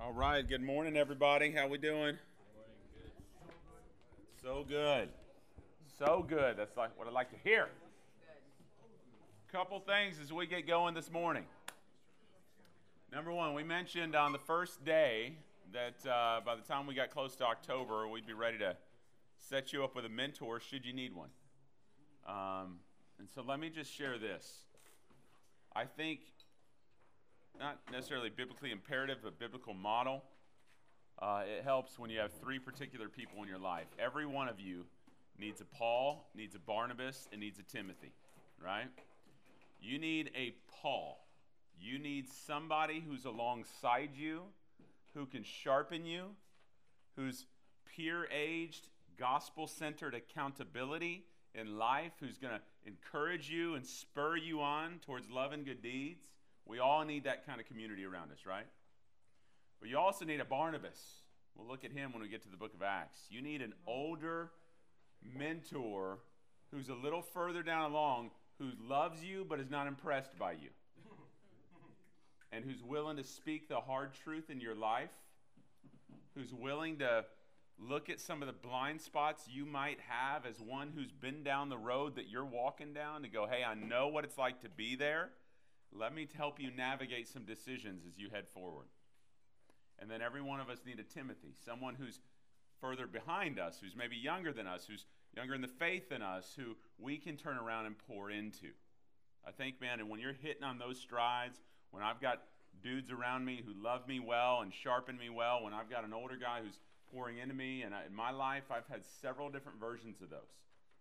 All right, good morning, everybody. How we doing? So good. So good. That's like what I like to hear. Couple things as we get going this morning. Number one, we mentioned on the first day that by the time we got close to October, we'd be ready to set you up with a mentor should you need one. And so let me just share this. I think not necessarily biblically imperative, but biblical model. It helps when you have three particular people in your life. Every one of you needs a Paul, needs a Barnabas, and needs a Timothy, right? You need a Paul. You need somebody who's alongside you, who can sharpen you, who's peer-aged, gospel-centered accountability in life, who's going to encourage you and spur you on towards love and good deeds. We all need that kind of community around us, right? But you also need a Barnabas. We'll look at him when we get to the book of Acts. You need an older mentor who's a little further down along, who loves you but is not impressed by you, and who's willing to speak the hard truth in your life, who's willing to look at some of the blind spots you might have as one who's been down the road that you're walking down to go, hey, I know what it's like to be there. Let me help you navigate some decisions as you head forward. And then every one of us need a Timothy, someone who's further behind us, who's maybe younger than us, who's younger in the faith than us, who we can turn around and pour into. I think, man, and when you're hitting on those strides, when I've got dudes around me who love me well and sharpen me well, when I've got an older guy who's pouring into me, and in my life, I've had several different versions of those.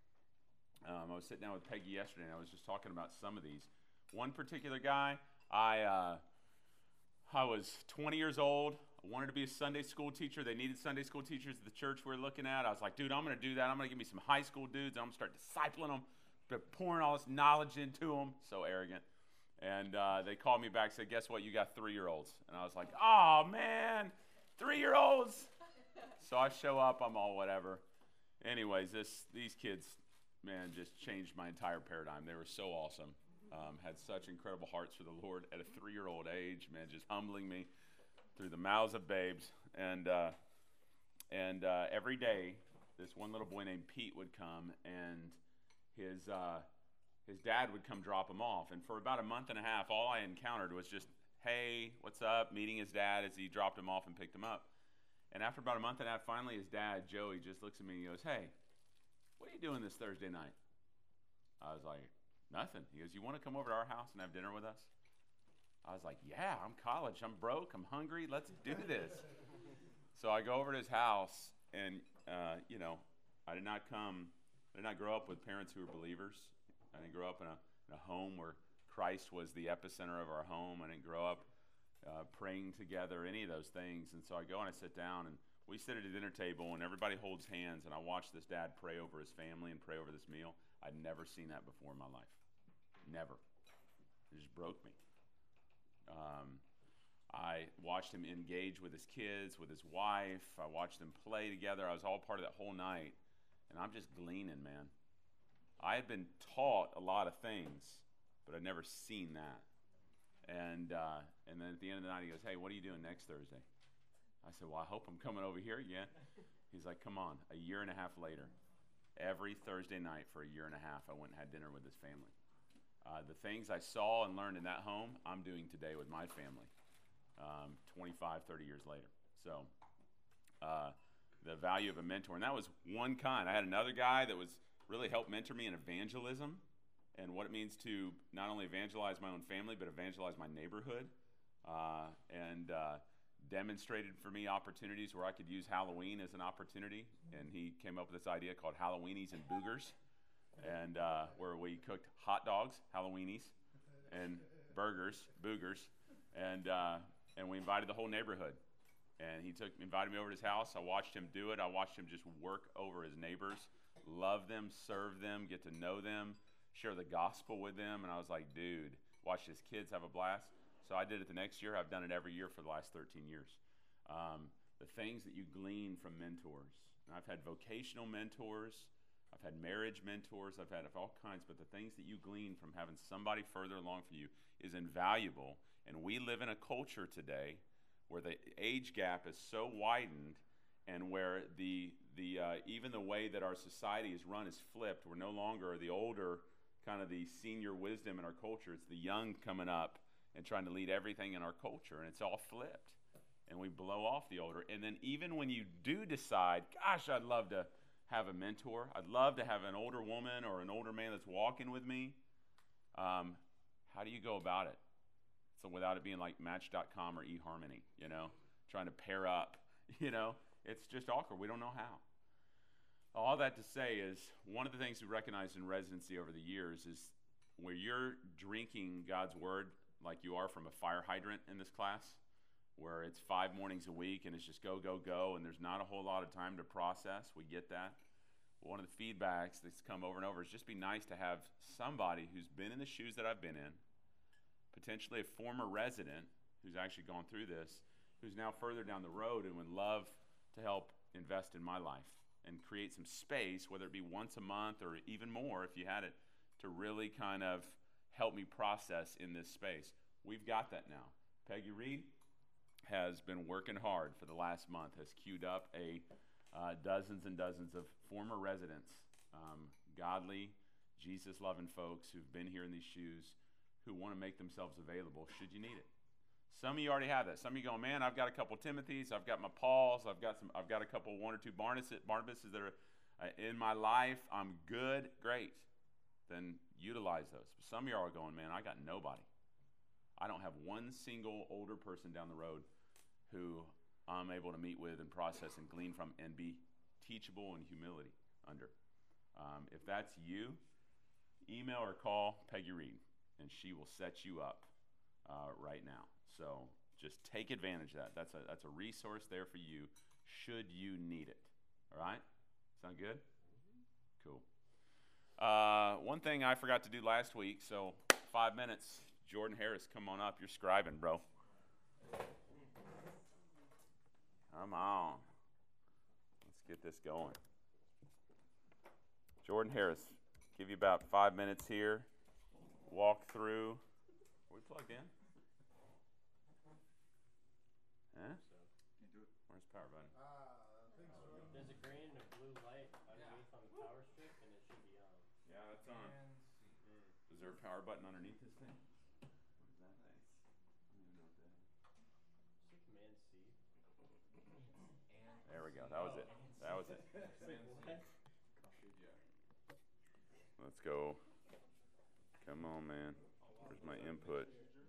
I was sitting down with Peggy yesterday, and I was just talking about some of these. One particular guy, I was 20 years old. I wanted to be a Sunday school teacher. They needed Sunday school teachers at the church we were looking at. I was like, dude, I'm going to do that. I'm going to give me some high school dudes. I'm going to start discipling them, pouring all this knowledge into them. So arrogant. And they called me back and said, guess what? You got 3-year-olds. And I was like, oh, man, 3-year-olds. So I show up. I'm all whatever. Anyways, these kids, man, just changed my entire paradigm. They were so awesome. Had such incredible hearts for the Lord at a 3-year-old age, man, just humbling me through the mouths of babes. And every day, this one little boy named Pete would come, and his dad would come drop him off. And for about a month and a half, all I encountered was just, hey, what's up, meeting his dad as he dropped him off and picked him up. And after about a month and a half, finally his dad, Joey, just looks at me and he goes, hey, what are you doing this Thursday night? I was like, nothing. He goes, you want to come over to our house and have dinner with us? I was like, yeah, I'm college. I'm broke. I'm hungry. Let's do this. So I go over to his house, and, I did not grow up with parents who were believers. I didn't grow up in a home where Christ was the epicenter of our home. I didn't grow up praying together, any of those things. And so I go and I sit down, and we sit at a dinner table, and everybody holds hands, and I watch this dad pray over his family and pray over this meal. I'd never seen that before in my life. Never. It just broke me. I watched him engage with his kids, with his wife. I watched them play together. I was all part of that whole night. And I'm just gleaning, man. I had been taught a lot of things, but I'd never seen that. And then at the end of the night, he goes, hey, what are you doing next Thursday? I said, well, I hope I'm coming over here again. He's like, come on. A year and a half later, every Thursday night for a year and a half, I went and had dinner with his family. The things I saw and learned in that home, I'm doing today with my family 25, 30 years later. So the value of a mentor. And that was one kind. I had another guy that was really helped mentor me in evangelism and what it means to not only evangelize my own family, but evangelize my neighborhood. And demonstrated for me opportunities where I could use Halloween as an opportunity. And he came up with this idea called Halloweenies and Boogers, and where we cooked hot dogs, Halloweenies, and burgers, Boogers, and we invited the whole neighborhood. And he invited me over to his house. I watched him do it. I watched him just work over his neighbors, love them, serve them, get to know them, share the gospel with them. And I was like, dude, watch his kids have a blast. So I did it the next year. I've done it every year for the last 13 years. The things that you glean from mentors. And I've had vocational mentors. I've had marriage mentors. I've had all kinds. But the things that you glean from having somebody further along for you is invaluable. And we live in a culture today where the age gap is so widened, and where even the way that our society is run is flipped. We're no longer the older, kind of the senior wisdom in our culture. It's the young coming up and trying to lead everything in our culture, and it's all flipped. And we blow off the older. And then even when you do decide, gosh, I'd love to have a mentor. I'd love to have an older woman or an older man that's walking with me. How do you go about it? So without it being like Match.com or eHarmony, trying to pair up, it's just awkward. We don't know how. All that to say is one of the things we recognized in residency over the years is where you're drinking God's word like you are from a fire hydrant in this class, where it's 5 mornings a week and it's just go, go, go, and there's not a whole lot of time to process. We get that. One of the feedbacks that's come over and over is just be nice to have somebody who's been in the shoes that I've been in, potentially a former resident who's actually gone through this, who's now further down the road and would love to help invest in my life and create some space, whether it be once a month or even more if you had it, to really kind of help me process in this space. We've got that now. Peggy Reed has been working hard for the last month, has queued up dozens and dozens of former residents, godly, Jesus-loving folks who've been here in these shoes, who want to make themselves available should you need it. Some of you already have that. Some of you go, man, I've got a couple Timothys, I've got my Pauls, I've got a couple, 1 or 2 Barnabases that are in my life. I'm good, great. Then utilize those. But some of you are going, man, I got nobody. I don't have one single older person down the road who I'm able to meet with and process and glean from and be teachable and humility under. If that's you, email or call Peggy Reed, and she will set you up right now. So just take advantage of that. That's a resource there for you should you need it. All right? Sound good? Cool. One thing I forgot to do last week, so 5 minutes. Jordan Harris, come on up. You're scribing, bro. Come on. Let's get this going. Jordan Harris, give you about 5 minutes here. Walk through. Are we plugged in? Huh? Can't do it. Where's the power button? There's a green and a blue light underneath on the power strip, and it should be on. Yeah, that's on. Is there a power button underneath this thing? What is that? Nice. I don't even know what that is. Just Command C. There we go. That was it. That was it. What? Let's go. Come on, man. Where's my input?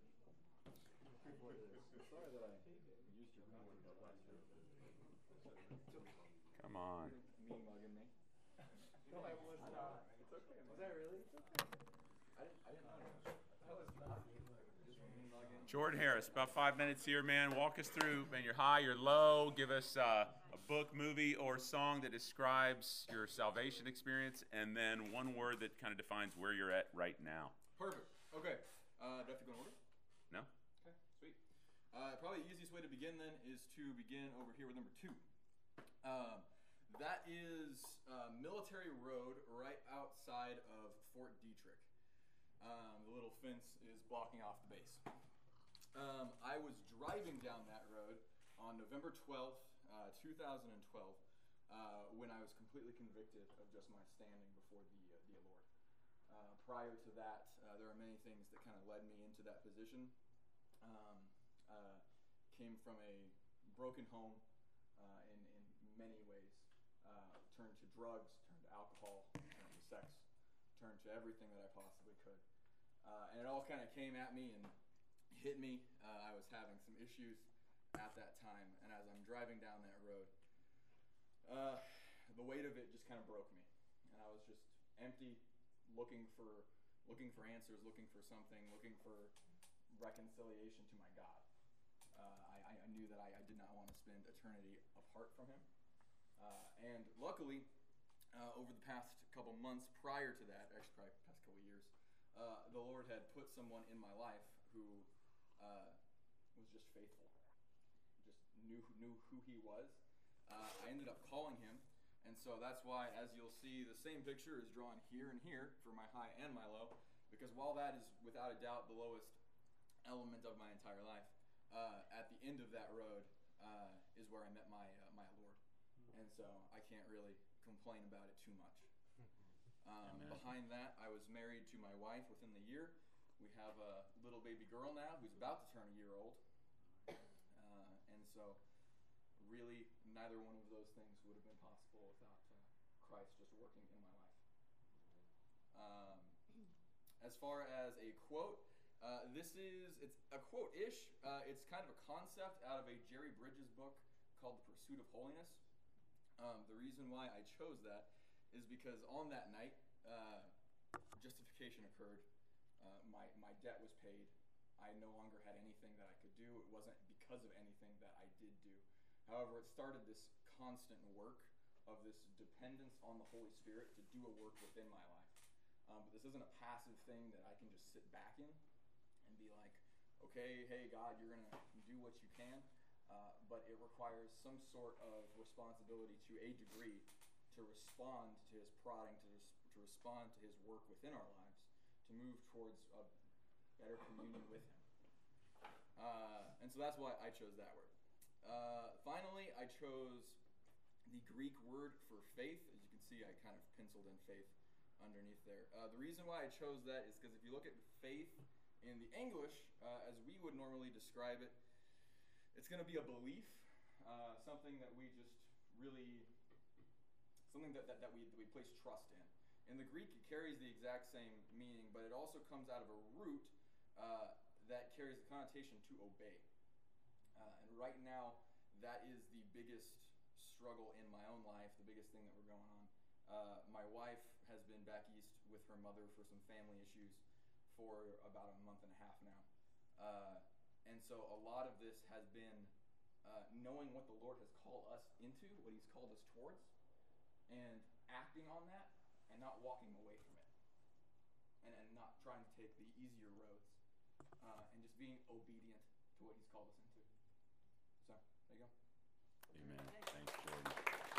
Sorry that I used your password last year. Come on. Me mugging me. No, I was not. It's okay. Was I really? It's okay. I didn't know. I was not. Just me mugging. Jordan Harris, about 5 minutes here, man. Walk us through, man, your high, your low. Give us a book, movie, or song that describes your salvation experience, and then one word that kind of defines where you're at right now. Perfect. Okay. Do I have to go in order? No? Okay, sweet. Probably the easiest way to begin then is to begin over here with number 2. That is Military Road right outside of Fort Detrick. The little fence is blocking off the base. I was driving down that road on November 12th, 2012, when I was completely convicted of just my standing before the Lord. Prior to that, there are many things that kind of led me into that position. Came from a broken home in many ways. Turned to drugs, turned to alcohol, turned to sex, turned to everything that I possibly could. And it all kind of came at me and hit me. I was having some issues at that time, and as I'm driving down that road, the weight of it just kind of broke me, and I was just empty, looking for answers, looking for something, looking for reconciliation to my God. I knew that I did not want to spend eternity apart from Him, and luckily, over the past couple months prior to that, actually probably past couple years, the Lord had put someone in my life who was just faithful, just knew who He was. I ended up calling him, and so that's why, as you'll see, the same picture is drawn here and here for my high and my low, because while that is without a doubt the lowest element of my entire life, at the end of that road is where I met my Lord, and so I can't really complain about it too much. Behind that, I was married to my wife within the year. We have a little baby girl now who's about to turn a year old, and so really neither one of those things would have been possible without Christ just working in my life. As far as a quote, it's a quote-ish. It's kind of a concept out of a Jerry Bridges book called The Pursuit of Holiness. The reason why I chose that is because on that night, justification occurred. My debt was paid. I no longer had anything that I could do. It wasn't because of anything that I did do. However, it started this constant work of this dependence on the Holy Spirit to do a work within my life. But this isn't a passive thing that I can just sit back in and be like, okay, hey, God, you're going to do what you can. But it requires some sort of responsibility to a degree to respond to his prodding, to respond to his work within our lives, to move towards a better communion with him. And so that's why I chose that word. Finally, I chose the Greek word for faith. As you can see, I kind of penciled in faith underneath there. The reason why I chose that is because if you look at faith in the English, as we would normally describe it, it's going to be a belief, something that we just really, something that we place trust in. In the Greek, it carries the exact same meaning, but it also comes out of a root that carries the connotation to obey. And right now, that is the biggest struggle in my own life, the biggest thing that we're going on. My wife has been back east with her mother for some family issues for about a month and a half now. And so a lot of this has been knowing what the Lord has called us into, what he's called us towards, and acting on that and not walking away from it. And not trying to take the easier roads. And just being obedient to what he's called us into. So, there you go. Amen. Thanks, Jordan.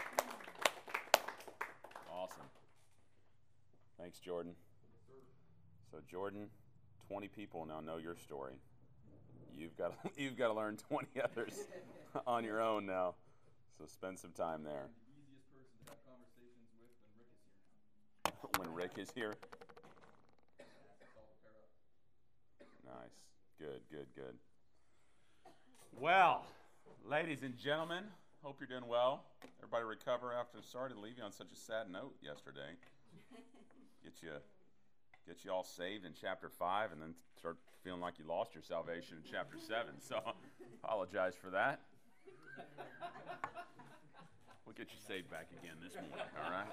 Awesome. Thanks, Jordan. So, Jordan, 20 people now know your story. You've got to learn 20 others on your own now. So spend some time there. I'm the easiest person to have conversations with when Rick is here now. When Rick is here? Nice. Good. Well, ladies and gentlemen, hope you're doing well. Everybody recover after sorry to leave you on such a sad note yesterday. Get you all saved in chapter 5 and then start feeling like you lost your salvation in chapter 7. So apologize for that. We'll get you saved back again this morning, all right?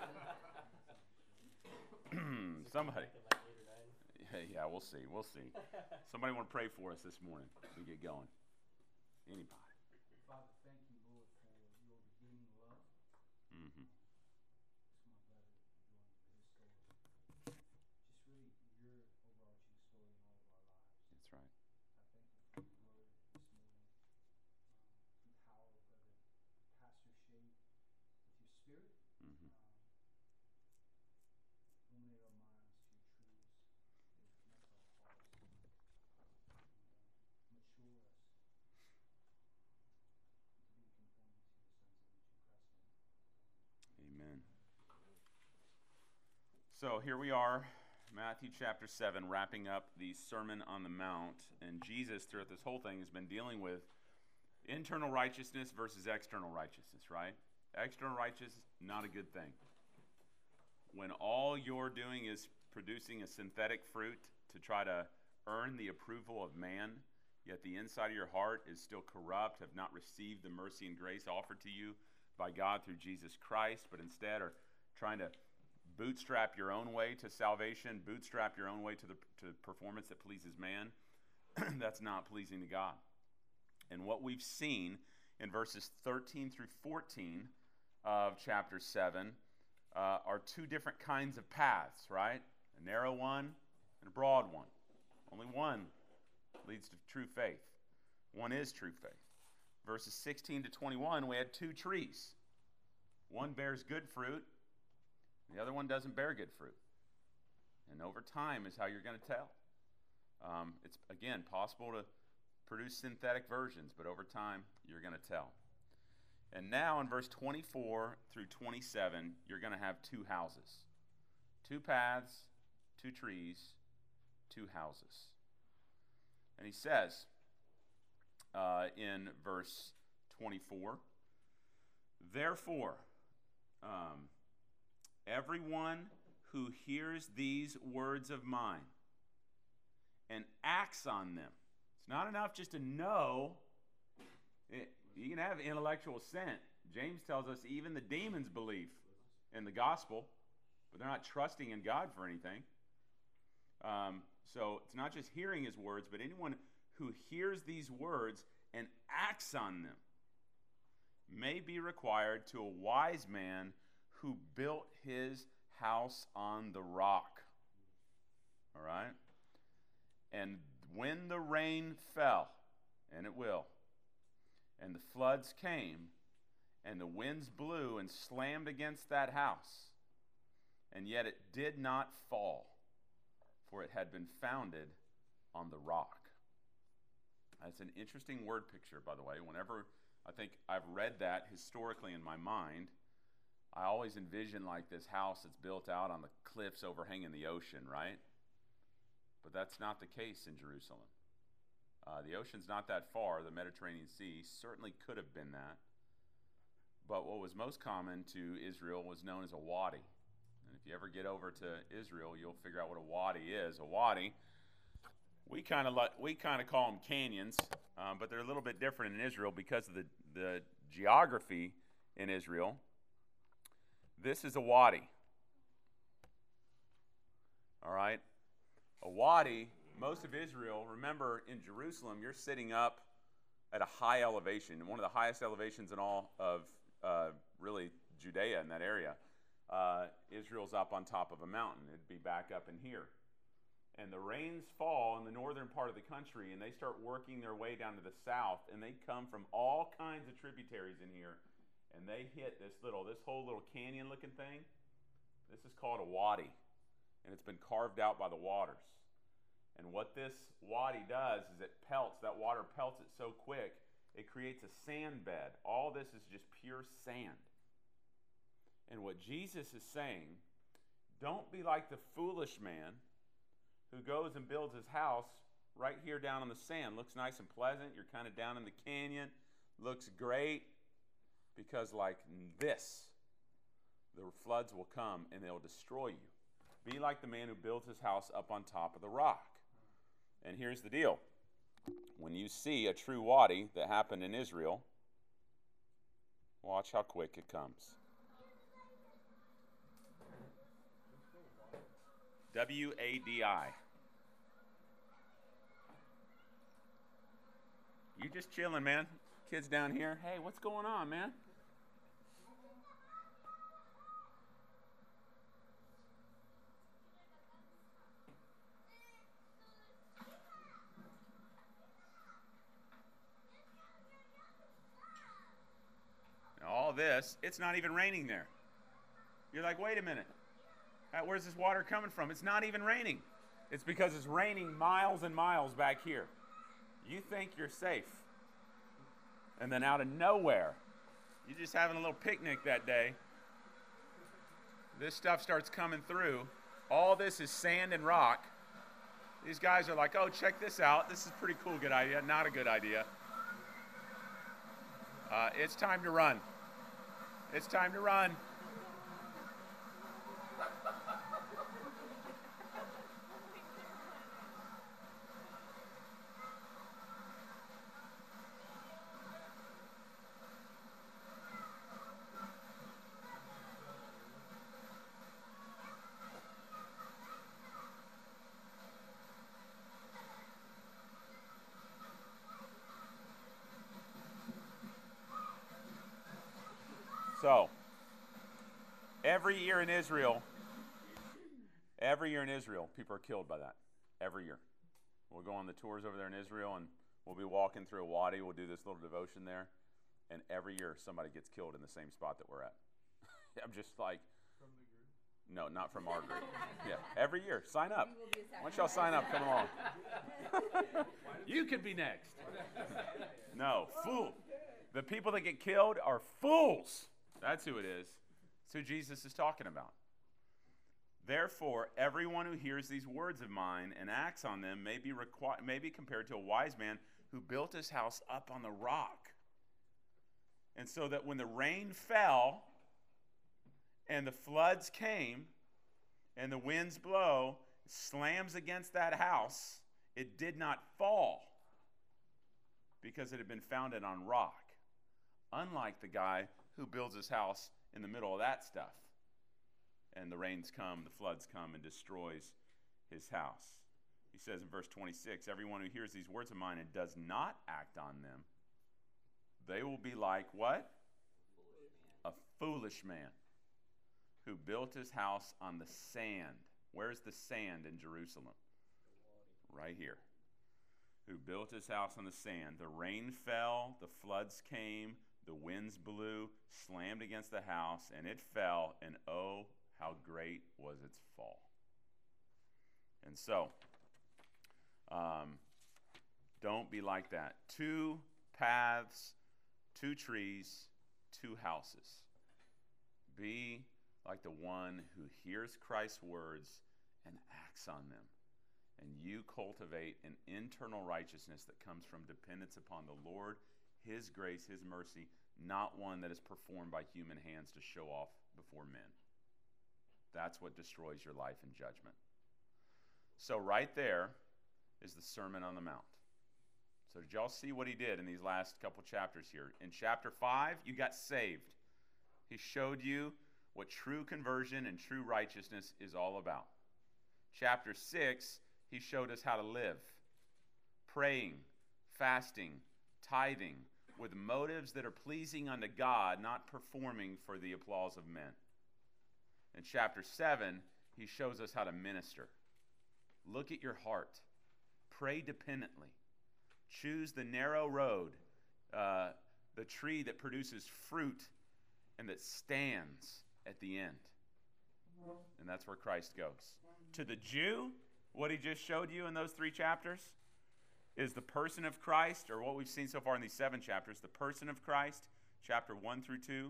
Somebody. Yeah, we'll see. Somebody want to pray for us this morning. We get going. Anybody. Father, thank you, Lord, for your redeeming love. Mm-hmm. It's my brother doing his story. Just really your overarching story in all of our lives. That's right. I thank you for your word this morning. Empower Brother Pastor Shea with your spirit. Mm-hmm. Illuminate our minds to your truths. Connect our hearts. And mature us to be conformed to the sons of which you Christ name. Amen. So here we are, Matthew chapter 7, wrapping up the Sermon on the Mount. And Jesus, throughout this whole thing, has been dealing with internal righteousness versus external righteousness, right? External righteousness, not a good thing. When all you're doing is producing a synthetic fruit to try to earn the approval of man, yet the inside of your heart is still corrupt, have not received the mercy and grace offered to you by God through Jesus Christ, but instead are trying to bootstrap your own way to salvation, bootstrap your own way to performance that pleases man, that's not pleasing to God. And what we've seen in verses 13 through 14 of chapter 7 are two different kinds of paths, right? A narrow one and a broad one. Only one leads to true faith. One is true faith. Verses 16 to 21, we had two trees. One bears good fruit, the other one doesn't bear good fruit. And over time is how you're going to tell. It's, again, possible to produce synthetic versions, but over time you're going to tell. And now in verse 24 through 27, you're going to have two houses. Two paths, two trees, two houses. And he says in verse 24, therefore, everyone who hears these words of mine and acts on them. It's not enough just to know. You can have intellectual assent. James tells us even the demons believe in the gospel, but they're not trusting in God for anything. So it's not just hearing his words, but anyone who hears these words and acts on them may be required to a wise man who built his house on the rock. All right? And when the rain fell, and it will, and the floods came, and the winds blew and slammed against that house, and yet it did not fall, for it had been founded on the rock. That's an interesting word picture, by the way. Whenever I think I've read that historically in my mind, I always envision like this house that's built out on the cliffs overhanging the ocean, right? But that's not the case in Jerusalem. The ocean's not that far. The Mediterranean Sea certainly could have been that. But what was most common to Israel was known as a wadi. And if you ever get over to Israel, you'll figure out what a wadi is. A wadi, we kind of call them canyons, but they're a little bit different in Israel because of the geography in Israel. This is a wadi. All right? A wadi, most of Israel, remember in Jerusalem, you're sitting up at a high elevation, one of the highest elevations in all of really Judea in that area. Israel's up on top of a mountain. It'd be back up in here. And the rains fall in the northern part of the country, and they start working their way down to the south, and they come from all kinds of tributaries in here, and they hit this whole little canyon-looking thing. This is called a wadi, and it's been carved out by the waters. And what this wadi does is that water pelts it so quick, it creates a sand bed. All this is just pure sand. And what Jesus is saying, don't be like the foolish man who goes and builds his house right here down on the sand. Looks nice and pleasant. You're kind of down in the canyon. Looks great. Because like this, the floods will come and they'll destroy you. Be like the man who builds his house up on top of the rock. And here's the deal. When you see a true wadi that happened in Israel, watch how quick it comes. W-A-D-I. You just chilling, man. Kids down here. Hey, what's going on, man? Now, all this, it's not even raining there. You're like, wait a minute. Where's this water coming from? It's not even raining. It's because it's raining miles and miles back here. You think you're safe. And then out of nowhere, you're just having a little picnic that day. This stuff starts coming through. All this is sand and rock. These guys are like, oh, check this out. This is a pretty cool, good idea. Not a good idea. It's time to run. It's time to run. So, every year in Israel, people are killed by that. Every year. We'll go on the tours over there in Israel, and we'll be walking through a wadi. We'll do this little devotion there. And every year, somebody gets killed in the same spot that we're at. I'm just like... From the group? No, not from our group. Yeah, every year. Sign up. Why don't y'all sign up? Come along. You could be next. No, fool. The people that get killed are fools. That's who it is. That's who Jesus is talking about. Therefore, everyone who hears these words of mine and acts on them may be compared to a wise man who built his house up on the rock. And so that when the rain fell and the floods came and the winds blow, slams against that house, it did not fall because it had been founded on rock. Unlike the guy who builds his house in the middle of that stuff. And the rains come, the floods come, and destroys his house. He says in verse 26, everyone who hears these words of mine and does not act on them, they will be like what? A foolish man who built his house on the sand. Where's the sand in Jerusalem? Right here. Who built his house on the sand. The rain fell, the floods came, the winds blew, slammed against the house, and it fell, and oh, how great was its fall. And so, don't be like that. 2 paths, 2 trees, 2 houses. Be like the one who hears Christ's words and acts on them. And you cultivate an internal righteousness that comes from dependence upon the Lord, His grace, His mercy, not one that is performed by human hands to show off before men. That's what destroys your life in judgment. So right there is the Sermon on the Mount. So did y'all see what he did in these last couple chapters here? In chapter 5, you got saved. He showed you what true conversion and true righteousness is all about. Chapter 6, he showed us how to live. Praying, fasting, tithing, with motives that are pleasing unto God, not performing for the applause of men. In chapter 7, he shows us how to minister. Look at your heart. Pray dependently. Choose the narrow road, the tree that produces fruit and that stands at the end. And that's where Christ goes. To the Jew, what he just showed you in those 3 chapters is the person of Christ, or what we've seen so far in these 7 chapters, the person of Christ, chapter 1 through 2,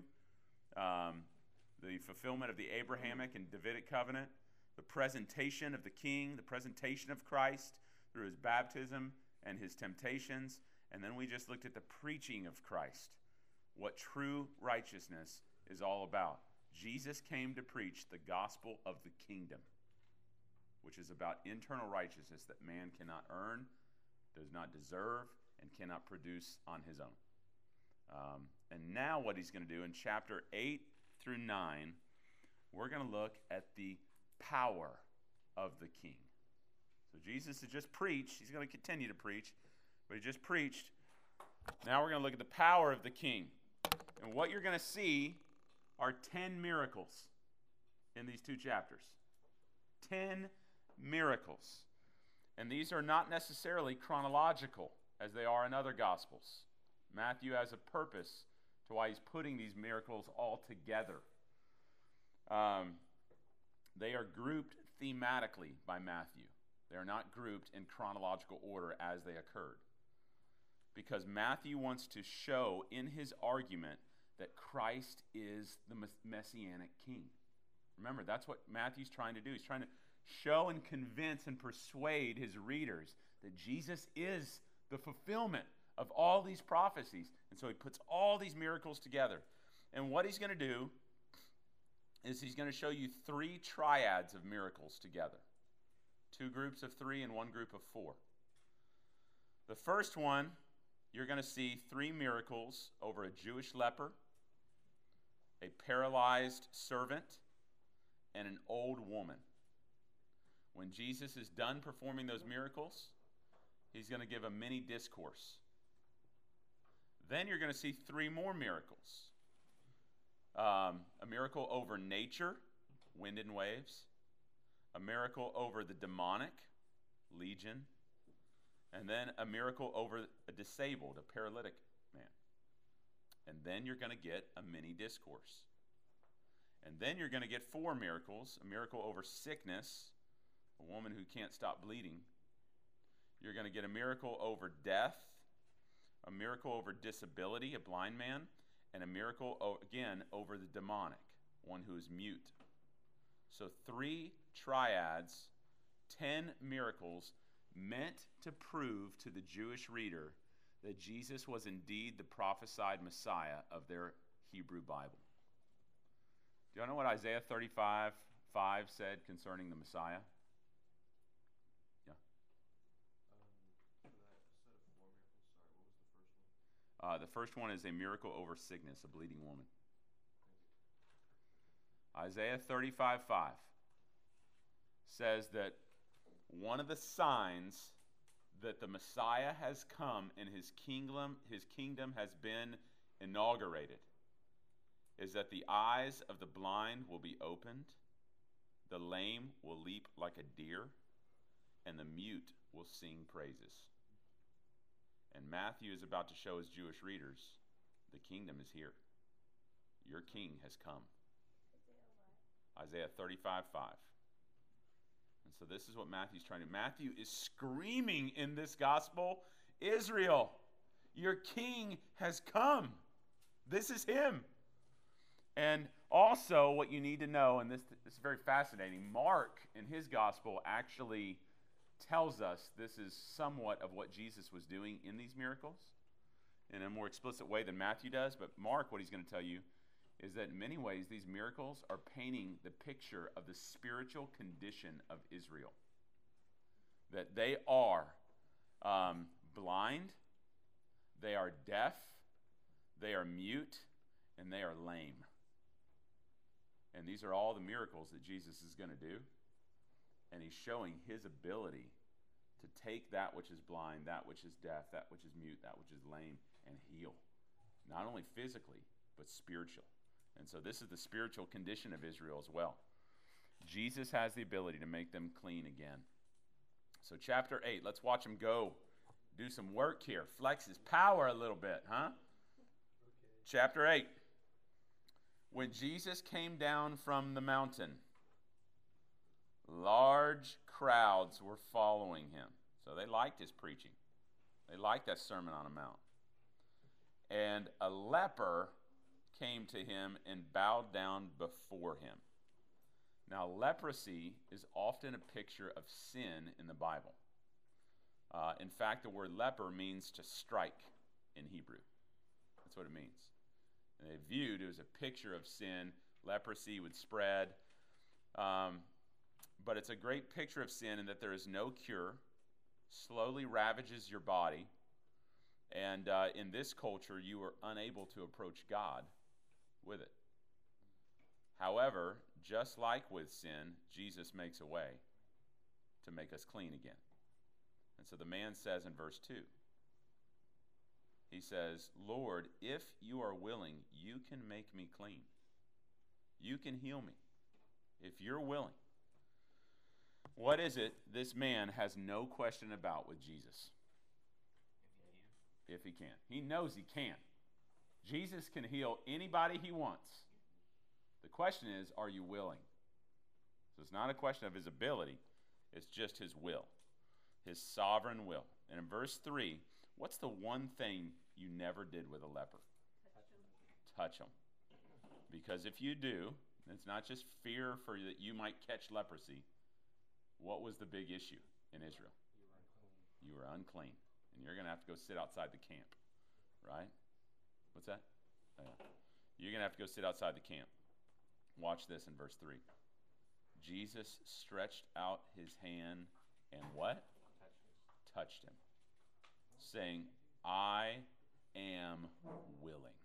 the fulfillment of the Abrahamic and Davidic covenant, the presentation of the king, the presentation of Christ through his baptism and his temptations, and then we just looked at the preaching of Christ, what true righteousness is all about. Jesus came to preach the gospel of the kingdom, which is about internal righteousness that man cannot earn, does not deserve, and cannot produce on his own. And now what he's going to do in chapter 8 through 9, we're going to look at the power of the king. So Jesus has just preached. He's going to continue to preach, but he just preached. Now we're going to look at the power of the king. And what you're going to see are 10 miracles in these 2 chapters. 10 miracles. And these are not necessarily chronological as they are in other Gospels. Matthew has a purpose to why he's putting these miracles all together. They are grouped thematically by Matthew. They are not grouped in chronological order as they occurred. Because Matthew wants to show in his argument that Christ is the messianic king. Remember, that's what Matthew's trying to do. He's trying to show and convince and persuade his readers that Jesus is the fulfillment of all these prophecies. And so he puts all these miracles together. And what he's going to do is he's going to show you 3 triads of miracles together. 2 groups of 3 and 1 group of 4. The first one, you're going to see 3 miracles over a Jewish leper, a paralyzed servant, and an old woman. When Jesus is done performing those miracles, he's going to give a mini discourse. Then you're going to see 3 more miracles. A miracle over nature, wind and waves. A miracle over the demonic, legion. And then a miracle over a disabled, a paralytic man. And then you're going to get a mini discourse. And then you're going to get 4 miracles. A miracle over sickness, a woman who can't stop bleeding. You're going to get a miracle over death, a miracle over disability, a blind man, and a miracle, again, over the demonic, one who is mute. So 3 triads, 10 miracles meant to prove to the Jewish reader that Jesus was indeed the prophesied Messiah of their Hebrew Bible. Do you know what Isaiah 35:5 said concerning the Messiah? Yeah. For that set of 4 miracles, sorry, what was the first one? The first one is a miracle over sickness, a bleeding woman. Isaiah 35:5 says that one of the signs that the Messiah has come and his kingdom has been inaugurated is that the eyes of the blind will be opened, the lame will leap like a deer, and the mute will sing praises. And Matthew is about to show his Jewish readers, the kingdom is here. Your king has come. Isaiah 35:5. And so this is what Matthew's trying to do. Matthew is screaming in this gospel, Israel, your king has come. This is him. And also what you need to know, and this is very fascinating, Mark in his gospel actually tells us this is somewhat of what Jesus was doing in these miracles in a more explicit way than Matthew does. But Mark, what he's going to tell you is that in many ways these miracles are painting the picture of the spiritual condition of Israel. That they are blind, they are deaf, they are mute, and they are lame. And these are all the miracles that Jesus is going to do. And he's showing his ability to take that which is blind, that which is deaf, that which is mute, that which is lame, and heal. Not only physically, but spiritual. And so this is the spiritual condition of Israel as well. Jesus has the ability to make them clean again. So chapter 8, let's watch him go. Do some work here. Flex his power a little bit, huh? Okay. Chapter 8. When Jesus came down from the mountain, large crowds were following him. So they liked his preaching. They liked that Sermon on the Mount. And a leper came to him and bowed down before him. Now, leprosy is often a picture of sin in the Bible. In fact, the word leper means to strike in Hebrew. That's what it means. And they viewed it as a picture of sin. Leprosy would spread. But it's a great picture of sin in that there is no cure, slowly ravages your body, and in this culture, you are unable to approach God with it. However, just like with sin, Jesus makes a way to make us clean again. And so the man says in verse 2, he says, Lord, if you are willing, you can make me clean. You can heal me if you're willing. What is it this man has no question about with Jesus? If he can. He knows he can. Jesus can heal anybody he wants. The question is, are you willing? So it's not a question of his ability. It's just his will. His sovereign will. And in verse 3, what's the one thing you never did with a leper? Touch him. Because if you do, it's not just fear for that you might catch leprosy. What was the big issue in Israel? You were unclean. And you're going to have to go sit outside the camp. Right? What's that? You're going to have to go sit outside the camp. Watch this in verse 3. Jesus stretched out his hand and what? Touched him. Saying, I am willing.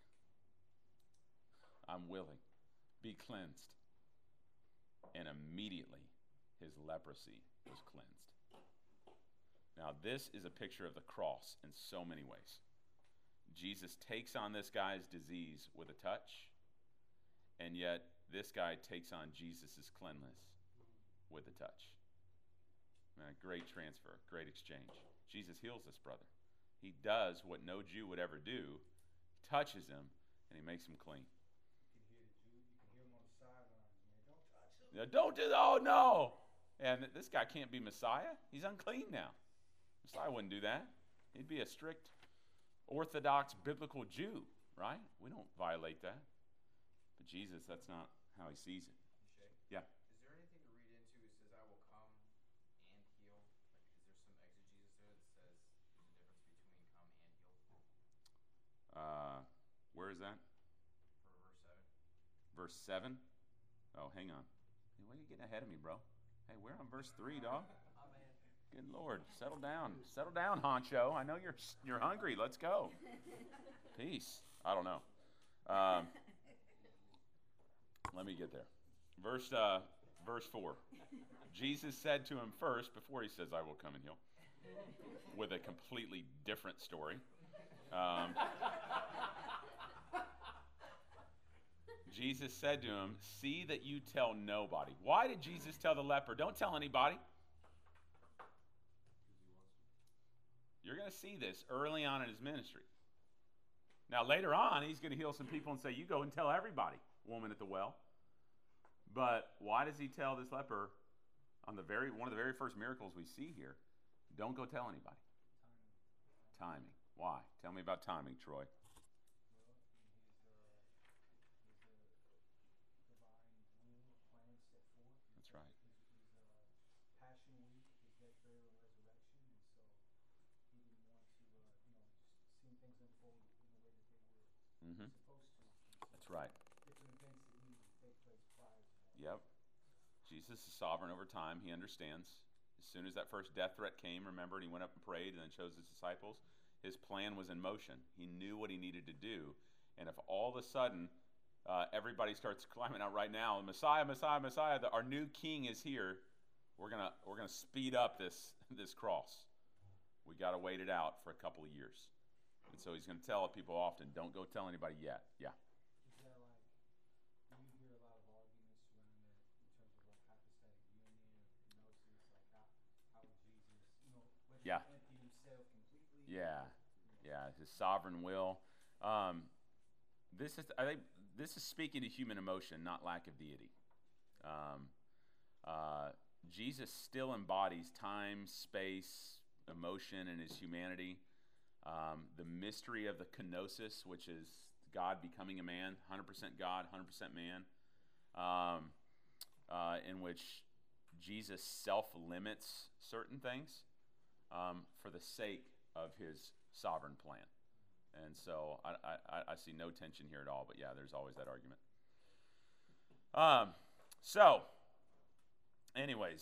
I'm willing. Be cleansed. And immediately his leprosy was cleansed. Now, this is a picture of the cross in so many ways. Jesus takes on this guy's disease with a touch, and yet this guy takes on Jesus' cleanness with a touch. Man, great transfer, great exchange. Jesus heals this brother. He does what no Jew would ever do, touches him, and he makes him clean. You can hear him on the sidelines, man. Don't touch him. Now, don't do that. Oh, no. And this guy can't be Messiah. He's unclean now. Messiah wouldn't do that. He'd be a strict Orthodox biblical Jew, right? We don't violate that. But Jesus, that's not how he sees it. Shay? Yeah. Is there anything to read into it says I will come and heal? Like, is there some exegesis there that says there's a difference between come and heal? Where is that? For verse 7. Verse 7? Oh, hang on. Hey, why are you getting ahead of me, bro? Hey, we're on verse 3, dog. Oh, man. Good Lord. Settle down. Settle down, Honcho. I know you're hungry. Let's go. Peace. I don't know. Let me get there. Verse 4. Jesus said to him first, before he says, I will come and heal, with a completely different story. Jesus said to him, see that you tell nobody. Why did Jesus tell the leper, don't tell anybody? You're going to see this early on in his ministry. Now, later on, he's going to heal some people and say, you go and tell everybody, woman at the well. But why does he tell this leper on one of the very first miracles we see here, don't go tell anybody? Timing. Why? Tell me about timing, Troy. That's right. Passion Week, his death, burial, and resurrection, and so he didn't want to, just seeing things unfold in the way that they were supposed to. That's right. Different events that needed to take place prior to that. Yep. Jesus is sovereign over time. He understands. As soon as that first death threat came, remember, and he went up and prayed and then chose his disciples, his plan was in motion. He knew what he needed to do. And if all of a sudden everybody starts climbing out right now, Messiah, Messiah, Messiah, our new king is here, we're gonna speed up this cross. We got to wait it out for a couple of years. And so he's going to tell people often, don't go tell anybody yet. Yeah. Is that like, you hear a lot of arguments around that in terms of like hypostatic union or kenosis, like how Jesus, whether Yeah. he emptied himself completely. Yeah. Yeah, his sovereign will. I think this is speaking to human emotion, not lack of deity. Jesus still embodies time, space, emotion in his humanity. The mystery of the kenosis, which is God becoming a man, 100% God, 100% man, in which Jesus self-limits certain things for the sake of his sovereign plan. And so I see no tension here at all, but yeah, there's always that argument. So, anyways,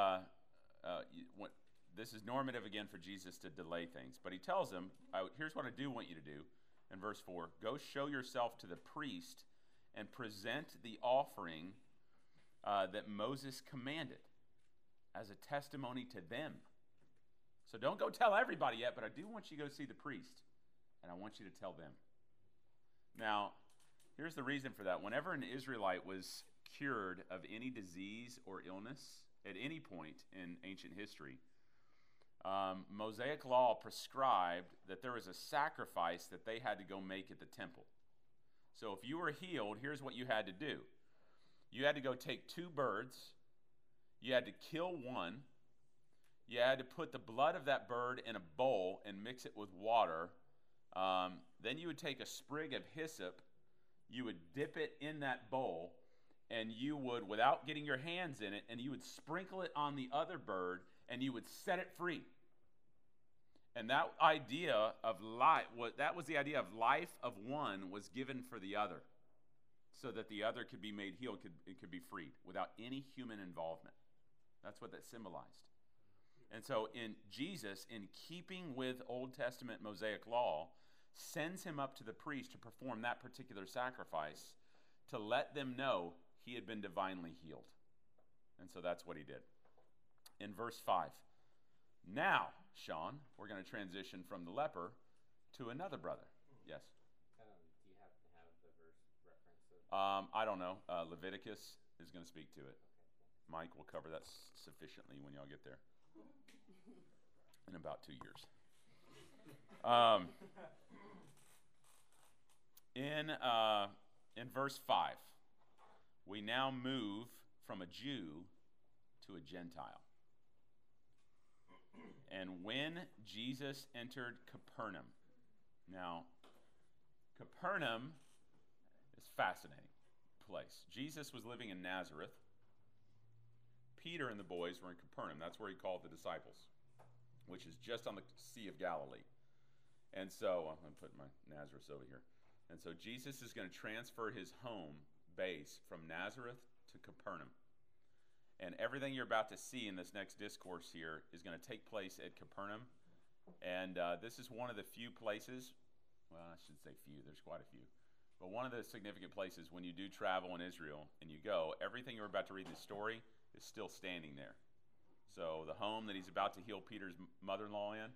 this is normative again for Jesus to delay things, but he tells him, here's what I do want you to do in verse 4. Go show yourself to the priest and present the offering that Moses commanded as a testimony to them. So don't go tell everybody yet, but I do want you to go see the priest, and I want you to tell them. Now, here's the reason for that. Whenever an Israelite was cured of any disease or illness at any point in ancient history, Mosaic law prescribed that there was a sacrifice that they had to go make at the temple. So if you were healed, here's what you had to do. You had to go take 2 birds. You had to kill one. You had to put the blood of that bird in a bowl and mix it with water. Then you would take a sprig of hyssop. You would dip it in that bowl, and you would, without getting your hands in it, and you would sprinkle it on the other bird, and you would set it free. And that idea of life, that was the idea of life of one was given for the other, so that the other could be made healed, it could be freed without any human involvement. That's what that symbolized. And so in Jesus, in keeping with Old Testament Mosaic law, sends him up to the priest to perform that particular sacrifice to let them know he had been divinely healed. And so that's what he did. In verse 5, now, Sean, we're going to transition from the leper to another brother. Yes? Do you happen to have the verse reference? I don't know. Leviticus is going to speak to it. Mike will cover that sufficiently when y'all get there. In about 2 years. In verse 5, we now move from a Jew to a Gentile. And when Jesus entered Capernaum, Now, Capernaum is a fascinating place. Jesus was living in Nazareth. Peter and the boys were in Capernaum. That's where he called the disciples, which is just on the Sea of Galilee. And so, I'm going to put my Nazareth over here. And so Jesus is going to transfer his home base from Nazareth to Capernaum. And everything you're about to see in this next discourse here is going to take place at Capernaum. And this is one of the few places, well, I should say few, there's quite a few. But one of the significant places when you do travel in Israel and you go, everything you're about to read in the story is still standing there. So the home that he's about to heal Peter's mother-in-law in,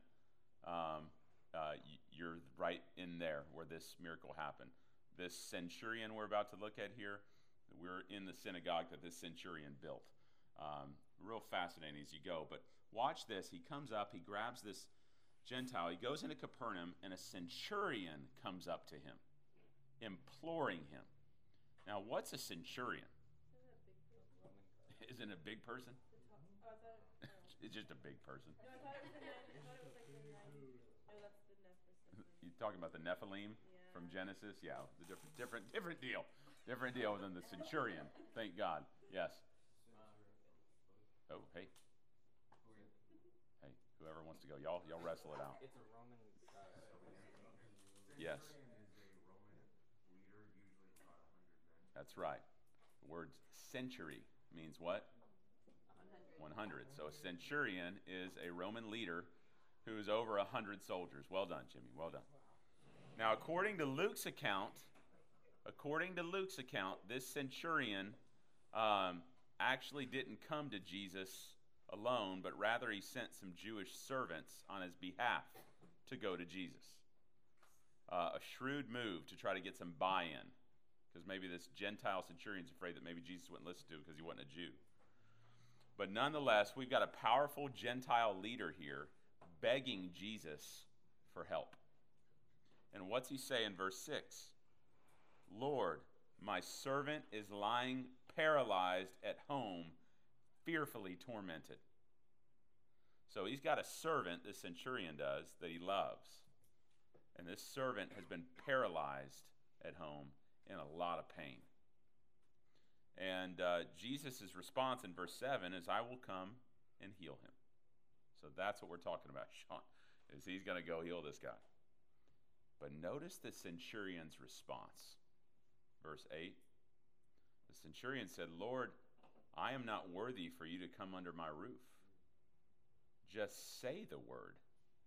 you're right in there where this miracle happened. This centurion we're about to look at here, we're in the synagogue that this centurion built. Real fascinating as you go. But watch this. He comes up, he grabs this Gentile, he goes into Capernaum, and a centurion comes up to him, imploring him. Now, what's a centurion? Isn't it a big person? It's just a big person. No, I thought it was like the 90. No, that's the Nephilim. You talking about the Nephilim from Genesis? Yeah, the different deal. Different deal than the centurion. Thank God. Yes. Oh, hey. Hey, whoever wants to go, y'all wrestle it out. It's a Roman. Yes. That's right. The word century means what? 100. So a centurion is a Roman leader who is over 100 soldiers. Well done, Jimmy. Well done. Now, according to Luke's account, this centurion actually didn't come to Jesus alone, but rather he sent some Jewish servants on his behalf to go to Jesus. A shrewd move to try to get some buy-in, because maybe this Gentile centurion's afraid that maybe Jesus wouldn't listen to him because he wasn't a Jew. But nonetheless, we've got a powerful Gentile leader here begging Jesus for help. And what's he say in verse 6? Lord, my servant is lying paralyzed at home, fearfully tormented. So he's got a servant, this centurion does, that he loves. And this servant has been paralyzed at home in a lot of pain. And Jesus' response in verse 7 is, I will come and heal him. So that's what we're talking about, Sean, is he's going to go heal this guy. But notice the centurion's response. Verse 8, the centurion said, Lord, I am not worthy for you to come under my roof. Just say the word,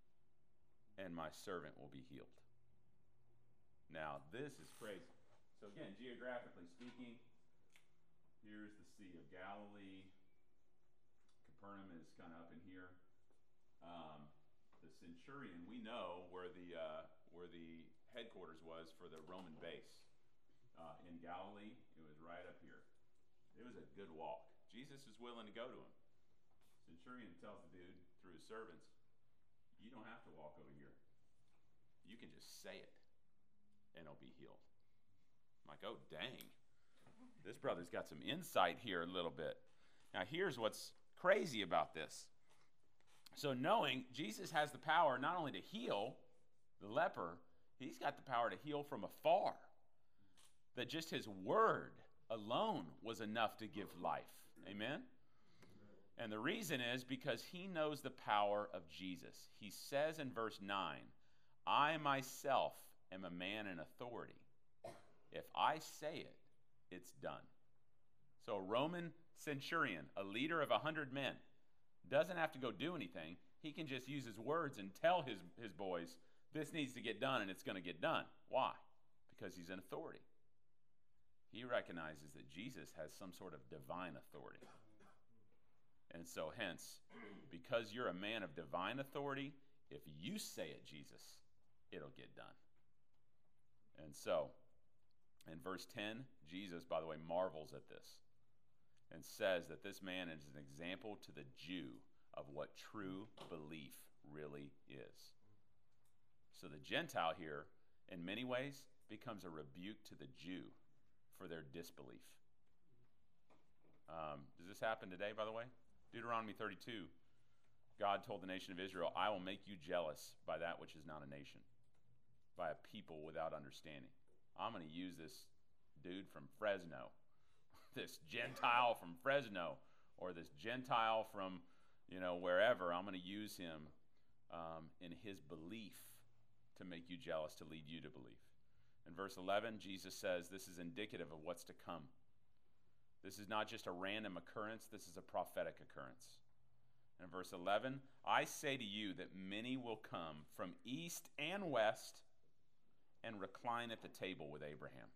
and my servant will be healed. Now, this is crazy. So again, geographically speaking, here's the Sea of Galilee. Capernaum is kind of up in here. The centurion, we know where the headquarters was for the Roman base. In Galilee, it was right up here. It was a good walk. Jesus is willing to go to him. Centurion tells the dude through his servants, you don't have to walk over here. You can just say it, and it'll be healed. I'm like, oh, dang. This brother's got some insight here a little bit. Now, here's what's crazy about this. So knowing Jesus has the power not only to heal the leper, he's got the power to heal from afar. That just his word alone was enough to give life. Amen? And the reason is because he knows the power of Jesus. He says in verse 9, I myself am a man in authority. If I say it, it's done. So a Roman centurion, a leader of 100 men, doesn't have to go do anything. He can just use his words and tell his boys, this needs to get done, and it's going to get done. Why? Because he's in authority. He recognizes that Jesus has some sort of divine authority. And so hence, because you're a man of divine authority, if you say it, Jesus, it'll get done. And so, in verse 10, Jesus, by the way, marvels at this and says that this man is an example to the Jew of what true belief really is. So the Gentile here, in many ways, becomes a rebuke to the Jew for their disbelief. Does this happen today, by the way? Deuteronomy 32, God told the nation of Israel, I will make you jealous by that which is not a nation. by a people without understanding. I'm going to use this dude from Fresno, this Gentile from Fresno, or this Gentile from, wherever. I'm going to use him in his belief to make you jealous, to lead you to believe. In verse 11, Jesus says this is indicative of what's to come. This is not just a random occurrence, this is a prophetic occurrence. In verse 11, I say to you that many will come from east and west and recline at the table with Abraham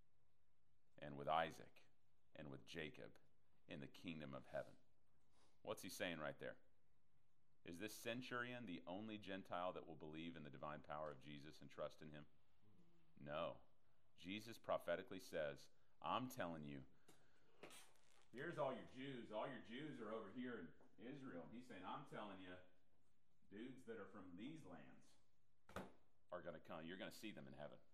and with Isaac and with Jacob in the kingdom of heaven. What's he saying right there? Is this centurion the only Gentile that will believe in the divine power of Jesus and trust in him? No. Jesus prophetically says, I'm telling you, here's all your Jews. All your Jews are over here in Israel. And he's saying, I'm telling you, dudes that are from these lands are going to come. You're going to see them in heaven.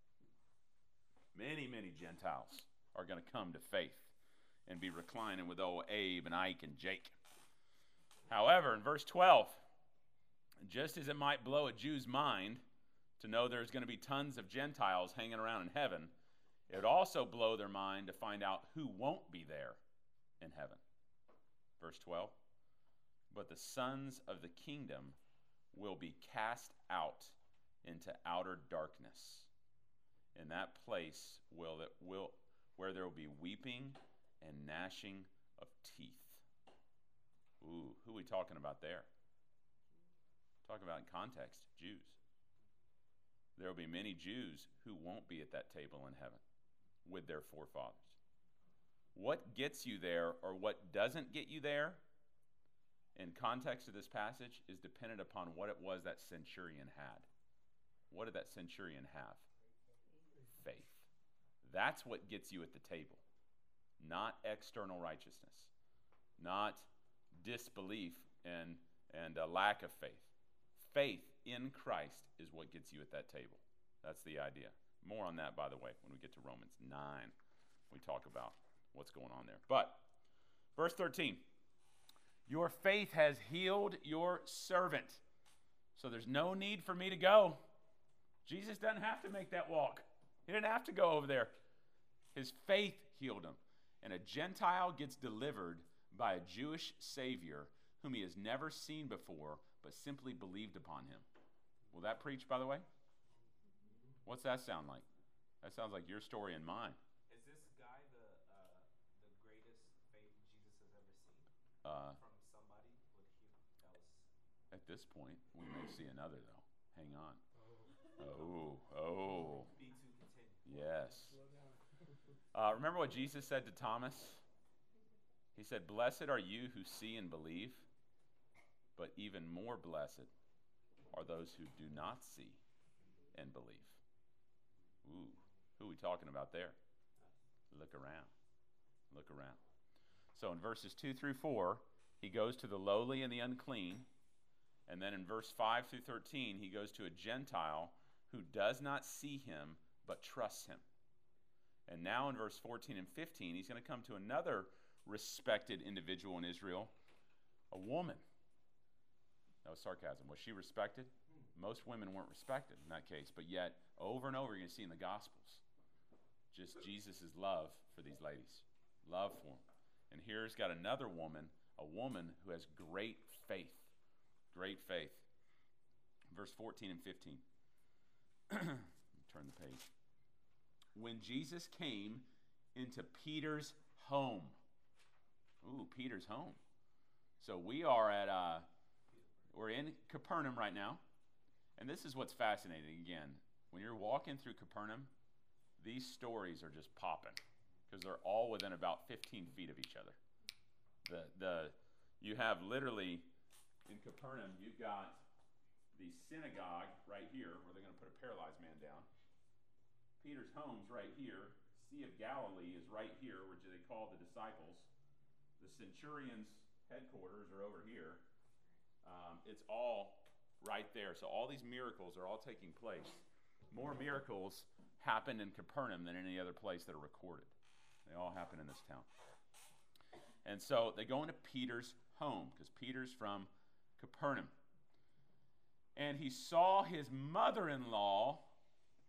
Many, many Gentiles are going to come to faith and be reclining with old Abe and Ike and Jake. However, in verse 12, just as it might blow a Jew's mind to know there's going to be tons of Gentiles hanging around in heaven, it would also blow their mind to find out who won't be there in heaven. Verse 12, but the sons of the kingdom will be cast out into outer darkness. In that place where there will be weeping and gnashing of teeth. Ooh, who are we talking about there? Talking about in context, Jews. There will be many Jews who won't be at that table in heaven with their forefathers. What gets you there or what doesn't get you there in context of this passage is dependent upon what it was that centurion had. What did that centurion have? Faith. That's what gets you at the table, not external righteousness, not disbelief and a lack of faith. Faith in Christ is what gets you at that table. That's the idea. More on that, by the way, when we get to Romans 9. We talk about what's going on there. But, verse 13, your faith has healed your servant. So there's no need for me to go. Jesus doesn't have to make that walk. He didn't have to go over there. His faith healed him. And a Gentile gets delivered by a Jewish Savior whom he has never seen before, but simply believed upon him. Will that preach, by the way? What's that sound like? That sounds like your story and mine. Is this guy the greatest faith Jesus has ever seen from somebody with that was? At this point, we may see another, though. Hang on. Oh. B2 continue. Yes. Remember what Jesus said to Thomas? He said, blessed are you who see and believe, but even more blessed are those who do not see and believe. Ooh, who are we talking about there? Look around. Look around. So in verses 2 through 4, he goes to the lowly and the unclean. And then in verse 5 through 13, he goes to a Gentile who does not see him but trusts him. And now in verse 14 and 15, he's going to come to another respected individual in Israel, a woman. That was sarcasm. Was she respected? Most women weren't respected in that case, but yet over and over you're going to see in the Gospels just Jesus' love for these ladies, love for them. And here's got another woman, a woman who has great faith, great faith. Verse 14 and 15. Turn the page. When Jesus came into Peter's home. Ooh, Peter's home. So we are we're in Capernaum right now. And this is what's fascinating. Again, when you're walking through Capernaum, these stories are just popping because they're all within about 15 feet of each other. You have literally, in Capernaum, you've got the synagogue right here where they're going to put a paralyzed man down. Peter's home's right here. Sea of Galilee is right here, which they call the disciples. The centurion's headquarters are over here. It's all right there. So all these miracles are all taking place. More miracles happened in Capernaum than any other place that are recorded. They all happen in this town. And so they go into Peter's home because Peter's from Capernaum. And he saw his mother-in-law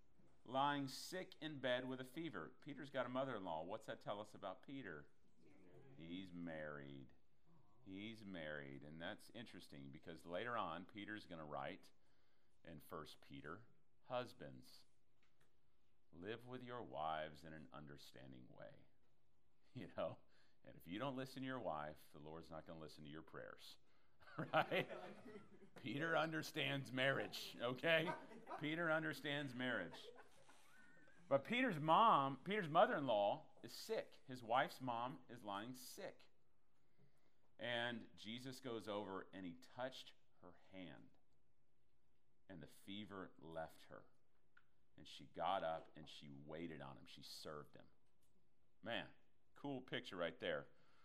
lying sick in bed with a fever. Peter's got a mother-in-law. What's that tell us about Peter? He's married. He's married. And that's interesting because later on, Peter's going to write in 1 Peter, husbands, live with your wives in an understanding way. You know? And if you don't listen to your wife, the Lord's not going to listen to your prayers. Right? Peter understands marriage, okay? Peter understands marriage. But Peter's mother-in-law is sick. His wife's mom is lying sick. And Jesus goes over and he touched her hand. And the fever left her. And she got up and she waited on him. She served him. Man, cool picture right there.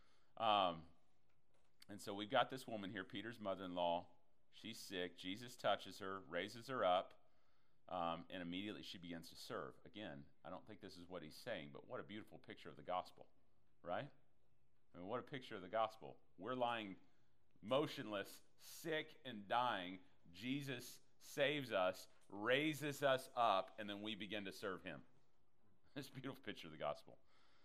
And so we've got this woman here, Peter's mother-in-law. She's sick. Jesus touches her, raises her up, and immediately she begins to serve. Again, I don't think this is what he's saying, but what a beautiful picture of the gospel, right? I mean, what a picture of the gospel. We're lying motionless, sick, and dying. Jesus saves us, raises us up, and then we begin to serve him. This beautiful picture of the gospel.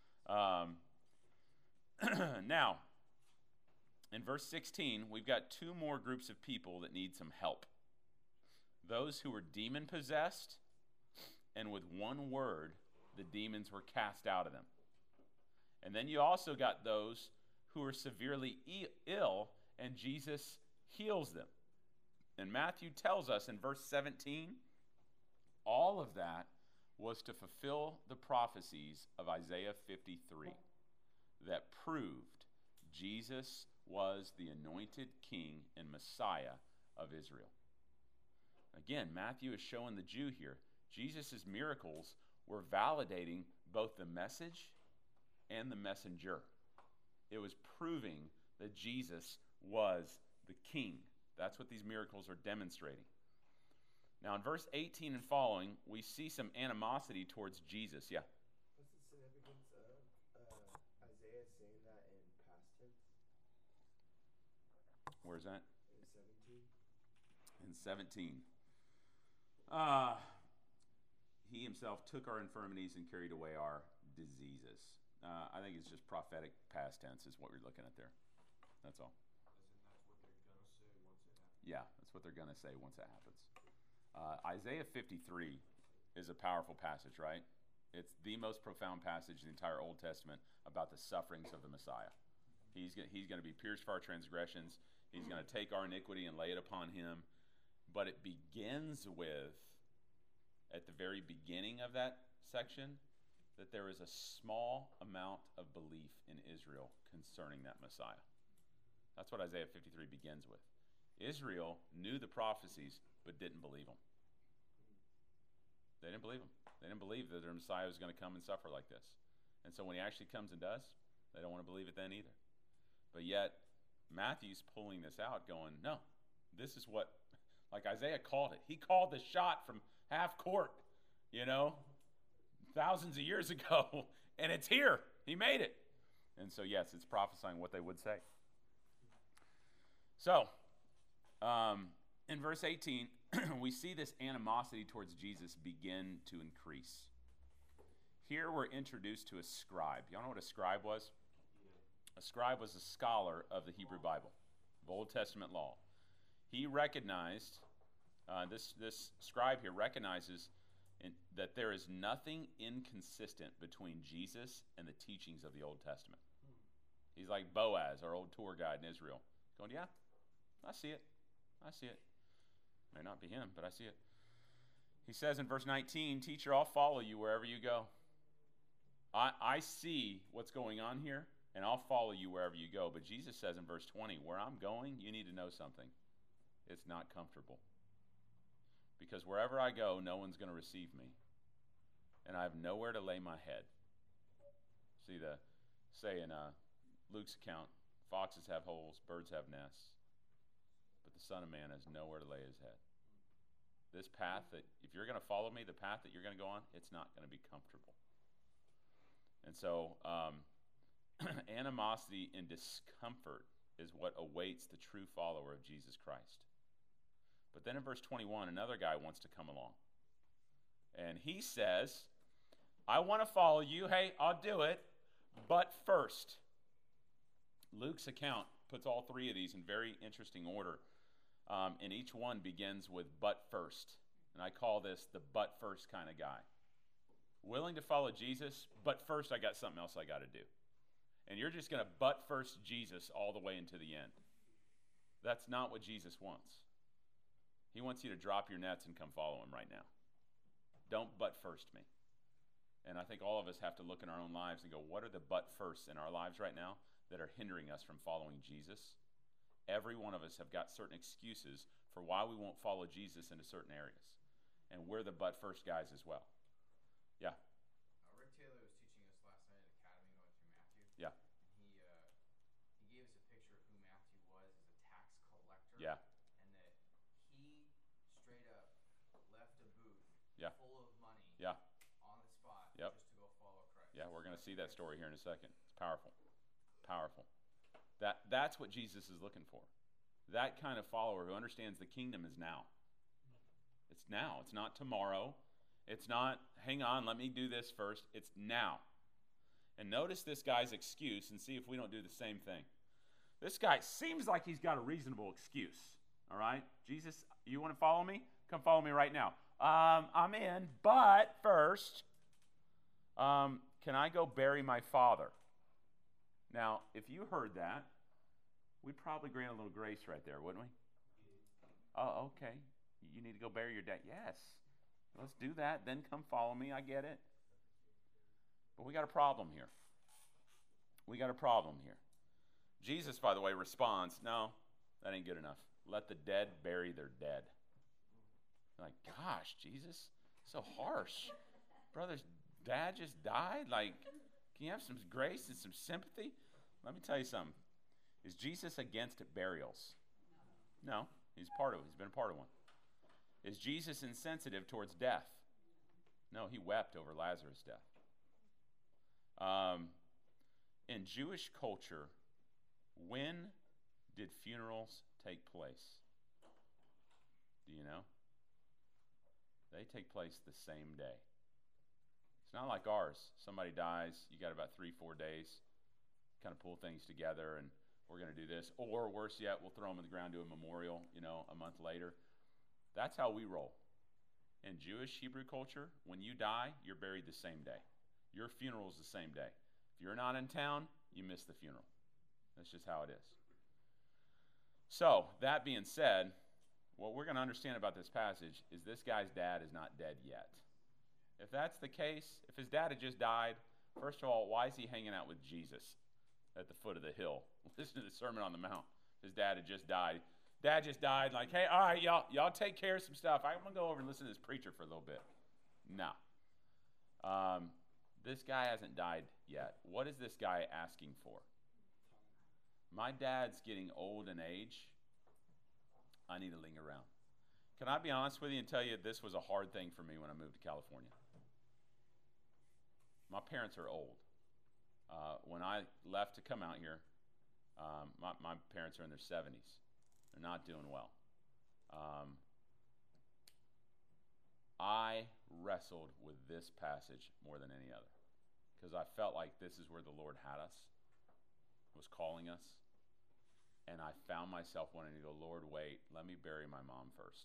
Now, in verse 16, we've got two more groups of people that need some help. Those who were demon-possessed, and with one word, the demons were cast out of them. And then you also got those who are severely ill, and Jesus heals them. And Matthew tells us in verse 17, all of that was to fulfill the prophecies of Isaiah 53 that proved Jesus was the anointed king and Messiah of Israel. Again, Matthew is showing the Jew here. Jesus' miracles were validating both the message and the messenger. It was proving that Jesus was the king. That's what these miracles are demonstrating. Now, in verse 18 and following, we see some animosity towards Jesus. Yeah? What's the significance of Isaiah saying that in past tense? Where's that? In 17? In 17. He himself took our infirmities and carried away our diseases. I think it's just prophetic past tense is what we're looking at there. That's all. Yeah, that's what they're going to say once that happens. Isaiah 53 is a powerful passage, right? It's the most profound passage in the entire Old Testament about the sufferings of the Messiah. He's going to be pierced for our transgressions. He's going to take our iniquity and lay it upon him. But it begins with, at the very beginning of that section, that there is a small amount of belief in Israel concerning that Messiah. That's what Isaiah 53 begins with. Israel knew the prophecies, but didn't believe them. They didn't believe them. They didn't believe that their Messiah was going to come and suffer like this. And so when he actually comes and does, they don't want to believe it then either. But yet, Matthew's pulling this out going, no, this is what, like Isaiah called it. He called the shot from half court, thousands of years ago, and it's here. He made it. And so, yes, it's prophesying what they would say. So, in verse 18, we see this animosity towards Jesus begin to increase. Here we're introduced to a scribe. Y'all know what a scribe was? A scribe was a scholar of the Hebrew Bible, of Old Testament law. He recognized, this scribe here recognizes that there is nothing inconsistent between Jesus and the teachings of the Old Testament. He's like Boaz, our old tour guide in Israel, going, yeah, I see it. I see it. May not be him, but I see it. He says in verse 19, teacher, I'll follow you wherever you go. I see what's going on here, and I'll follow you wherever you go. But Jesus says in verse 20, where I'm going, you need to know something. It's not comfortable. Because wherever I go, no one's going to receive me. And I have nowhere to lay my head. See, say in Luke's account, foxes have holes, birds have nests. But the Son of Man has nowhere to lay his head. This path that, if you're going to follow me, the path that you're going to go on, it's not going to be comfortable. And so, animosity and discomfort is what awaits the true follower of Jesus Christ. But then in verse 21, another guy wants to come along. And he says, I want to follow you. Hey, I'll do it. But first, Luke's account puts all three of these in very interesting order. And each one begins with but first. And I call this the but first kind of guy. Willing to follow Jesus, but first I got something else I got to do. And you're just going to but first Jesus all the way into the end. That's not what Jesus wants. He wants you to drop your nets and come follow him right now. Don't but first me. And I think all of us have to look in our own lives and go, what are the but firsts in our lives right now that are hindering us from following Jesus? Every one of us have got certain excuses for why we won't follow Jesus into certain areas. And we're the but first guys as well. Yeah. Rick Taylor was teaching us last night at Academy going through Matthew. Yeah. And he gave us a picture of who Matthew was as a tax collector. Yeah. And that he straight up left a booth Yeah. full of money Yeah. on the spot Yep. just to go follow Christ. Yeah, we're going to see that story here in a second. It's powerful. Powerful. That's what Jesus is looking for. That kind of follower who understands the kingdom is now. It's now. It's not tomorrow. It's not, hang on, let me do this first. It's now. And notice this guy's excuse and see if we don't do the same thing. This guy seems like he's got a reasonable excuse. All right? Jesus, you want to follow me? Come follow me right now. I'm in, but first, can I go bury my father? Now, if you heard that, we'd probably grant a little grace right there, wouldn't we? Oh, okay. You need to go bury your dad. Yes. Let's do that. Then come follow me. I get it. But we got a problem here. We got a problem here. Jesus, by the way, responds, no, that ain't good enough. Let the dead bury their dead. Like, gosh, Jesus, so harsh. Brother's dad just died. Like, can you have some grace and some sympathy? Let me tell you something. Is Jesus against burials? No. He's been a part of one. Is Jesus insensitive towards death? No, he wept over Lazarus' death. In Jewish culture, when did funerals take place? Do you know? They take place the same day. It's not like ours. Somebody dies, you got about 3-4 days, kind of pull things together, and we're going to do this. Or worse yet, we'll throw them in the ground, do a memorial, a month later. That's how we roll. In Jewish Hebrew culture, when you die, you're buried the same day. Your funeral is the same day. If you're not in town, you miss the funeral. That's just how it is. So, that being said, what we're going to understand about this passage is this guy's dad is not dead yet. If that's the case, if his dad had just died, first of all, why is he hanging out with Jesus at the foot of the hill? Listen to the Sermon on the Mount. His dad had just died. Dad just died, like, hey, all right, y'all take care of some stuff. I'm going to go over and listen to this preacher for a little bit. No. This guy hasn't died yet. What is this guy asking for? My dad's getting old in age. I need to linger around. Can I be honest with you and tell you this was a hard thing for me when I moved to California? My parents are old. When I left to come out here, my parents are in their 70s. They're not doing well. I wrestled with this passage more than any other because I felt like this is where the Lord had us, was calling us, and I found myself wanting to go, Lord, wait, let me bury my mom first,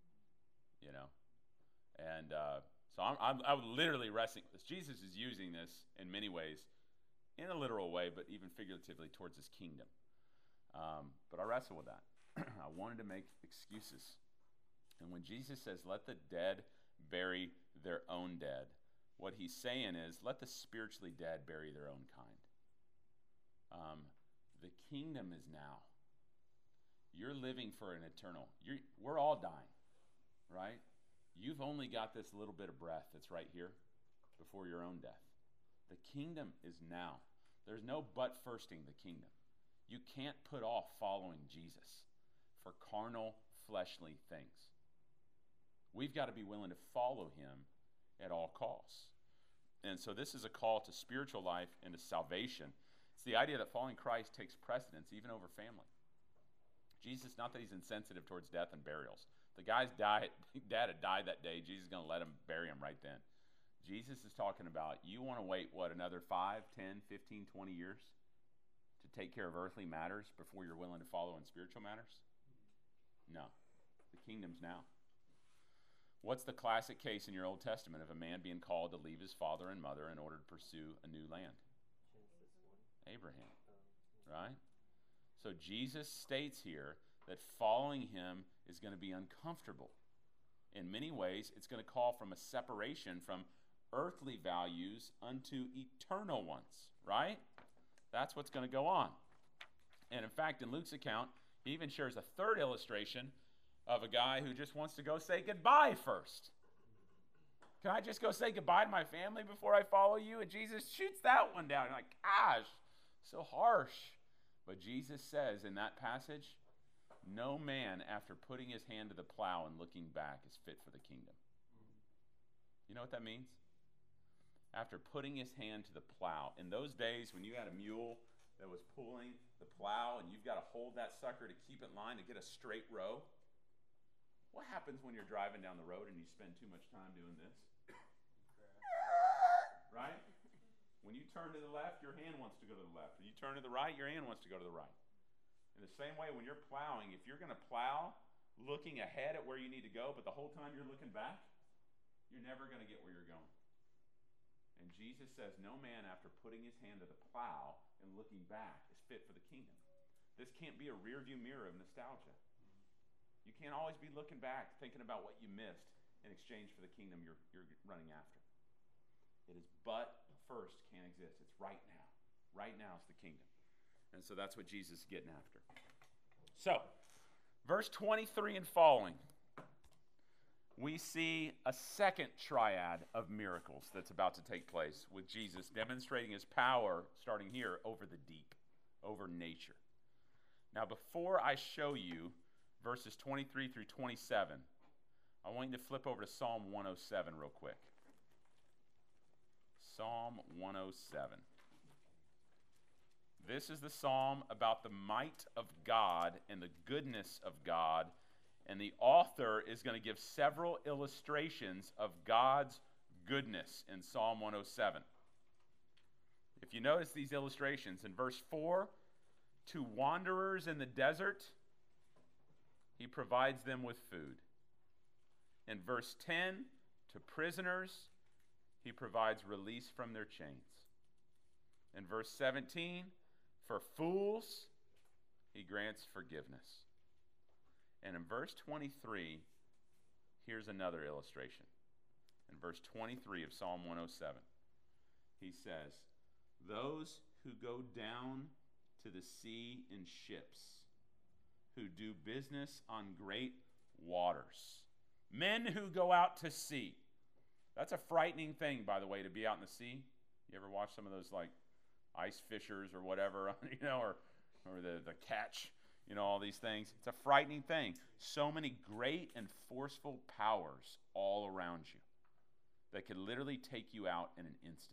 And so I'm literally wrestling. Jesus is using this in many ways, in a literal way, but even figuratively towards his kingdom. But I wrestle with that. I wanted to make excuses. And when Jesus says, let the dead bury their own dead, what he's saying is, let the spiritually dead bury their own kind. The kingdom is now. You're living for an eternal. We're all dying, right? You've only got this little bit of breath that's right here before your own death. The kingdom is now. There's no but firsting the kingdom. You can't put off following Jesus for carnal, fleshly things. We've got to be willing to follow him at all costs. And so this is a call to spiritual life and to salvation. It's the idea that following Christ takes precedence even over family. Jesus, not that he's insensitive towards death and burials. The guy's dad had died that day. Jesus is going to let him bury him right then. Jesus is talking about, you want to wait, what, another 5, 10, 15, 20 years to take care of earthly matters before you're willing to follow in spiritual matters? No. The kingdom's now. What's the classic case in your Old Testament of a man being called to leave his father and mother in order to pursue a new land? Abraham, right? So Jesus states here that following him is going to be uncomfortable. In many ways, it's going to call from a separation from earthly values unto eternal ones, right? That's what's going to go on. And in fact, in Luke's account, he even shares a third illustration of a guy who just wants to go say goodbye first. Can I just go say goodbye to my family before I follow you? And Jesus shoots that one down. You're like, gosh, so harsh. But Jesus says in that passage, no man after putting his hand to the plow and looking back is fit for the kingdom. You know what that means? After putting his hand to the plow. In those days when you had a mule that was pulling the plow and you've got to hold that sucker to keep it in line to get a straight row, what happens when you're driving down the road and you spend too much time doing this? Right? When you turn to the left, your hand wants to go to the left. When you turn to the right, your hand wants to go to the right. In the same way, when you're plowing, if you're going to plow looking ahead at where you need to go, but the whole time you're looking back, you're never going to get where you're going. And Jesus says, no man after putting his hand to the plow and looking back is fit for the kingdom. This can't be a rear view mirror of nostalgia. You can't always be looking back, thinking about what you missed in exchange for the kingdom you're running after. It is but first can't exist. It's right now. Right now is the kingdom. And so that's what Jesus is getting after. So, verse 23 and following, we see a second triad of miracles that's about to take place with Jesus demonstrating his power, starting here, over the deep, over nature. Now, before I show you verses 23 through 27, I want you to flip over to Psalm 107 real quick. Psalm 107. This is the psalm about the might of God and the goodness of God, and the author is going to give several illustrations of God's goodness in Psalm 107. If you notice these illustrations, in verse 4, to wanderers in the desert, he provides them with food. In verse 10, to prisoners, he provides release from their chains. In verse 17, for fools, he grants forgiveness. And in verse 23, here's another illustration. In verse 23 of Psalm 107, he says, those who go down to the sea in ships, who do business on great waters. Men who go out to sea. That's a frightening thing, by the way, to be out in the sea. You ever watch some of those like ice fishers or whatever, or the catch, all these things. It's a frightening thing. So many great and forceful powers all around you that could literally take you out in an instant.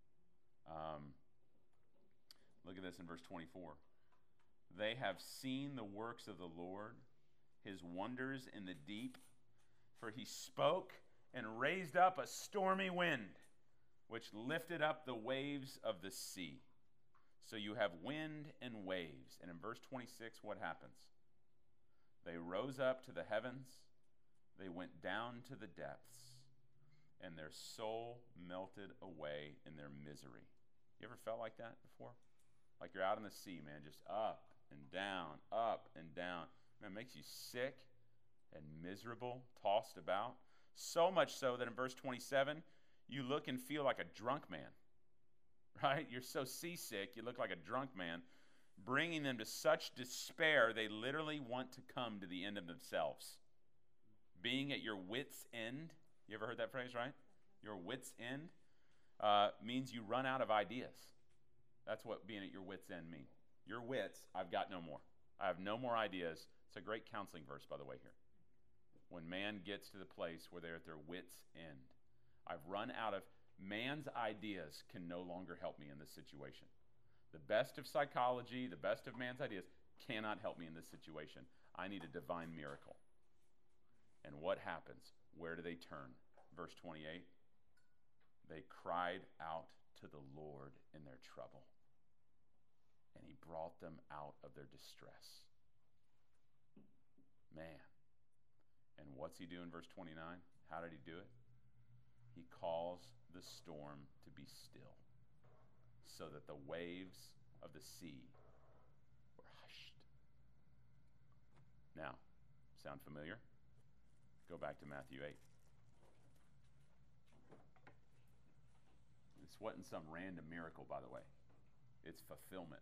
Look at this in verse 24. They have seen the works of the Lord, his wonders in the deep, for he spoke and raised up a stormy wind, which lifted up the waves of the sea. So you have wind and waves. And in verse 26, what happens? They rose up to the heavens, they went down to the depths, and their soul melted away in their misery. You ever felt like that before? Like you're out in the sea, man, just up and down, up and down. Man, it makes you sick and miserable, tossed about. So much so that in verse 27, you look and feel like a drunk man, right? You're so seasick, you look like a drunk man, bringing them to such despair, they literally want to come to the end of themselves. Being at your wit's end. You ever heard that phrase, right? Your wit's end means you run out of ideas. That's what being at your wit's end means. Your wits, I've got no more. I have no more ideas. It's a great counseling verse, by the way, here. When man gets to the place where they're at their wit's end. I've run out of, man's ideas can no longer help me in this situation. The best of psychology, the best of man's ideas cannot help me in this situation. I need a divine miracle. And what happens? Where do they turn? Verse 28. They cried out to the Lord in their trouble, and he brought them out of their distress. Man. And what's he do in verse 29? How did he do it? He calls the storm to be still, so that the waves of the sea were hushed. Now, sound familiar? Go back to Matthew 8. This wasn't some random miracle, by the way. It's fulfillment.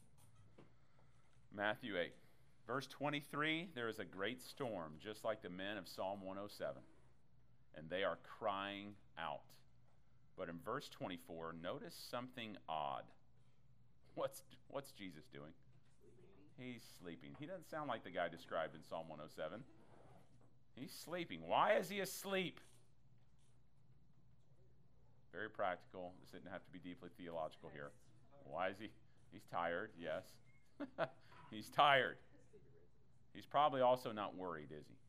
Matthew 8. Verse 23, there is a great storm, just like the men of Psalm 107, and they are crying out. But in verse 24, notice something odd. What's Jesus doing? He's sleeping. He doesn't sound like the guy described in Psalm 107. He's sleeping. Why is he asleep? Very practical. This didn't have to be deeply theological here. Why is he? He's tired, yes. He's tired. He's probably also not worried, is he?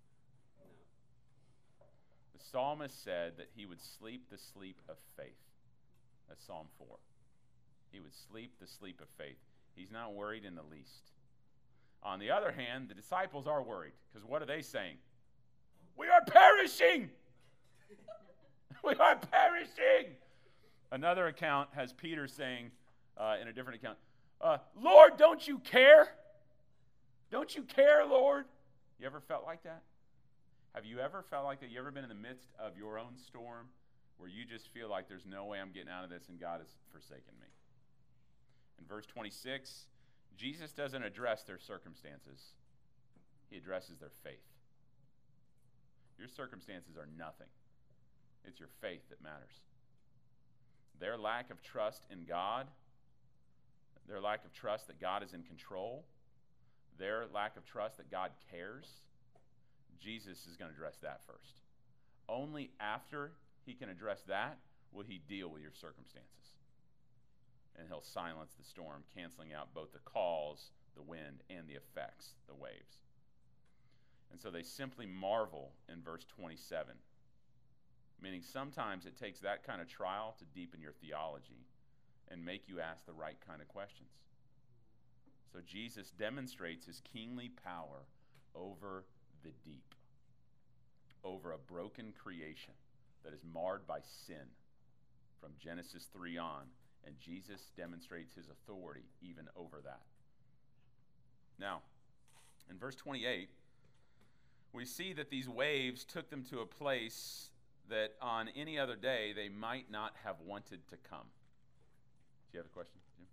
The psalmist said that he would sleep the sleep of faith. That's Psalm 4. He would sleep the sleep of faith. He's not worried in the least. On the other hand, the disciples are worried, because what are they saying? We are perishing! We are perishing! Another account has Peter saying, in a different account, Lord, don't you care? Don't you care, Lord? You ever felt like that? Have you ever felt like that? You ever been in the midst of your own storm where you just feel like there's no way I'm getting out of this and God has forsaken me? In verse 26, Jesus doesn't address their circumstances. He addresses their faith. Your circumstances are nothing. It's your faith that matters. Their lack of trust in God, their lack of trust that God is in control, their lack of trust that God cares, Jesus is going to address that first. Only after he can address that will he deal with your circumstances. And he'll silence the storm, canceling out both the cause, the wind, and the effects, the waves. And so they simply marvel in verse 27, meaning sometimes it takes that kind of trial to deepen your theology and make you ask the right kind of questions. So Jesus demonstrates his kingly power over the deep, over a broken creation that is marred by sin from Genesis 3 on, and Jesus demonstrates his authority even over that. Now, in verse 28, we see that these waves took them to a place that on any other day they might not have wanted to come. Do you have a question, Jim?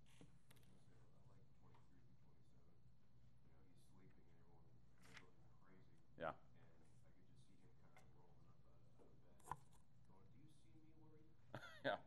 Yeah. Yeah.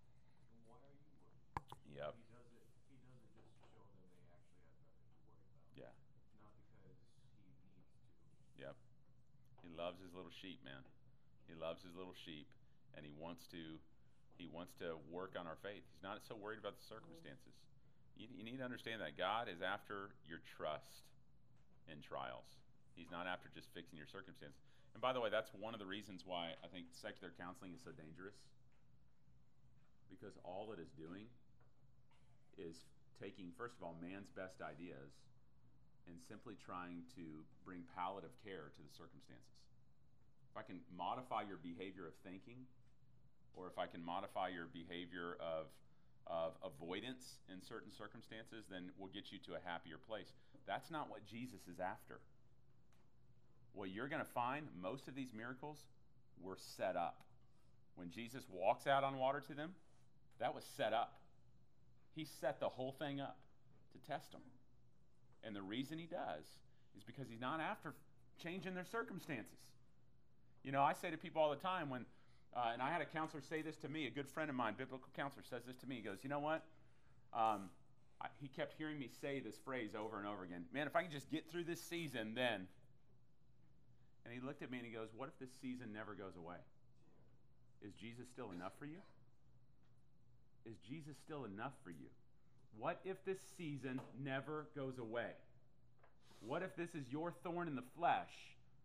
Yep. He does it just to show them they actually have nothing to worry about. Yeah. Not because he needs to. Yep. He loves his little sheep, man. He loves his little sheep, and he wants to work on our faith. He's not so worried about the circumstances. You need to understand that God is after your trust in trials. He's not after just fixing your circumstances. And by the way, that's one of the reasons why I think secular counseling is so dangerous. Because all it is doing is taking, first of all, man's best ideas and simply trying to bring palliative care to the circumstances. If I can modify your behavior of thinking, or if I can modify your behavior of avoidance in certain circumstances, then we'll get you to a happier place. That's not what Jesus is after. What you're going to find, most of these miracles were set up. When Jesus walks out on water to them, that was set up. He set the whole thing up to test them. And the reason he does is because he's not after changing their circumstances. You know, I say to people all the time when, and I had a counselor say this to me, a good friend of mine, biblical counselor, says this to me. He goes, you know what? He kept hearing me say this phrase over and over again. Man, if I can just get through this season, then. And he looked at me and he goes, what if this season never goes away? Is Jesus still enough for you? Is Jesus still enough for you? What if this season never goes away? What if this is your thorn in the flesh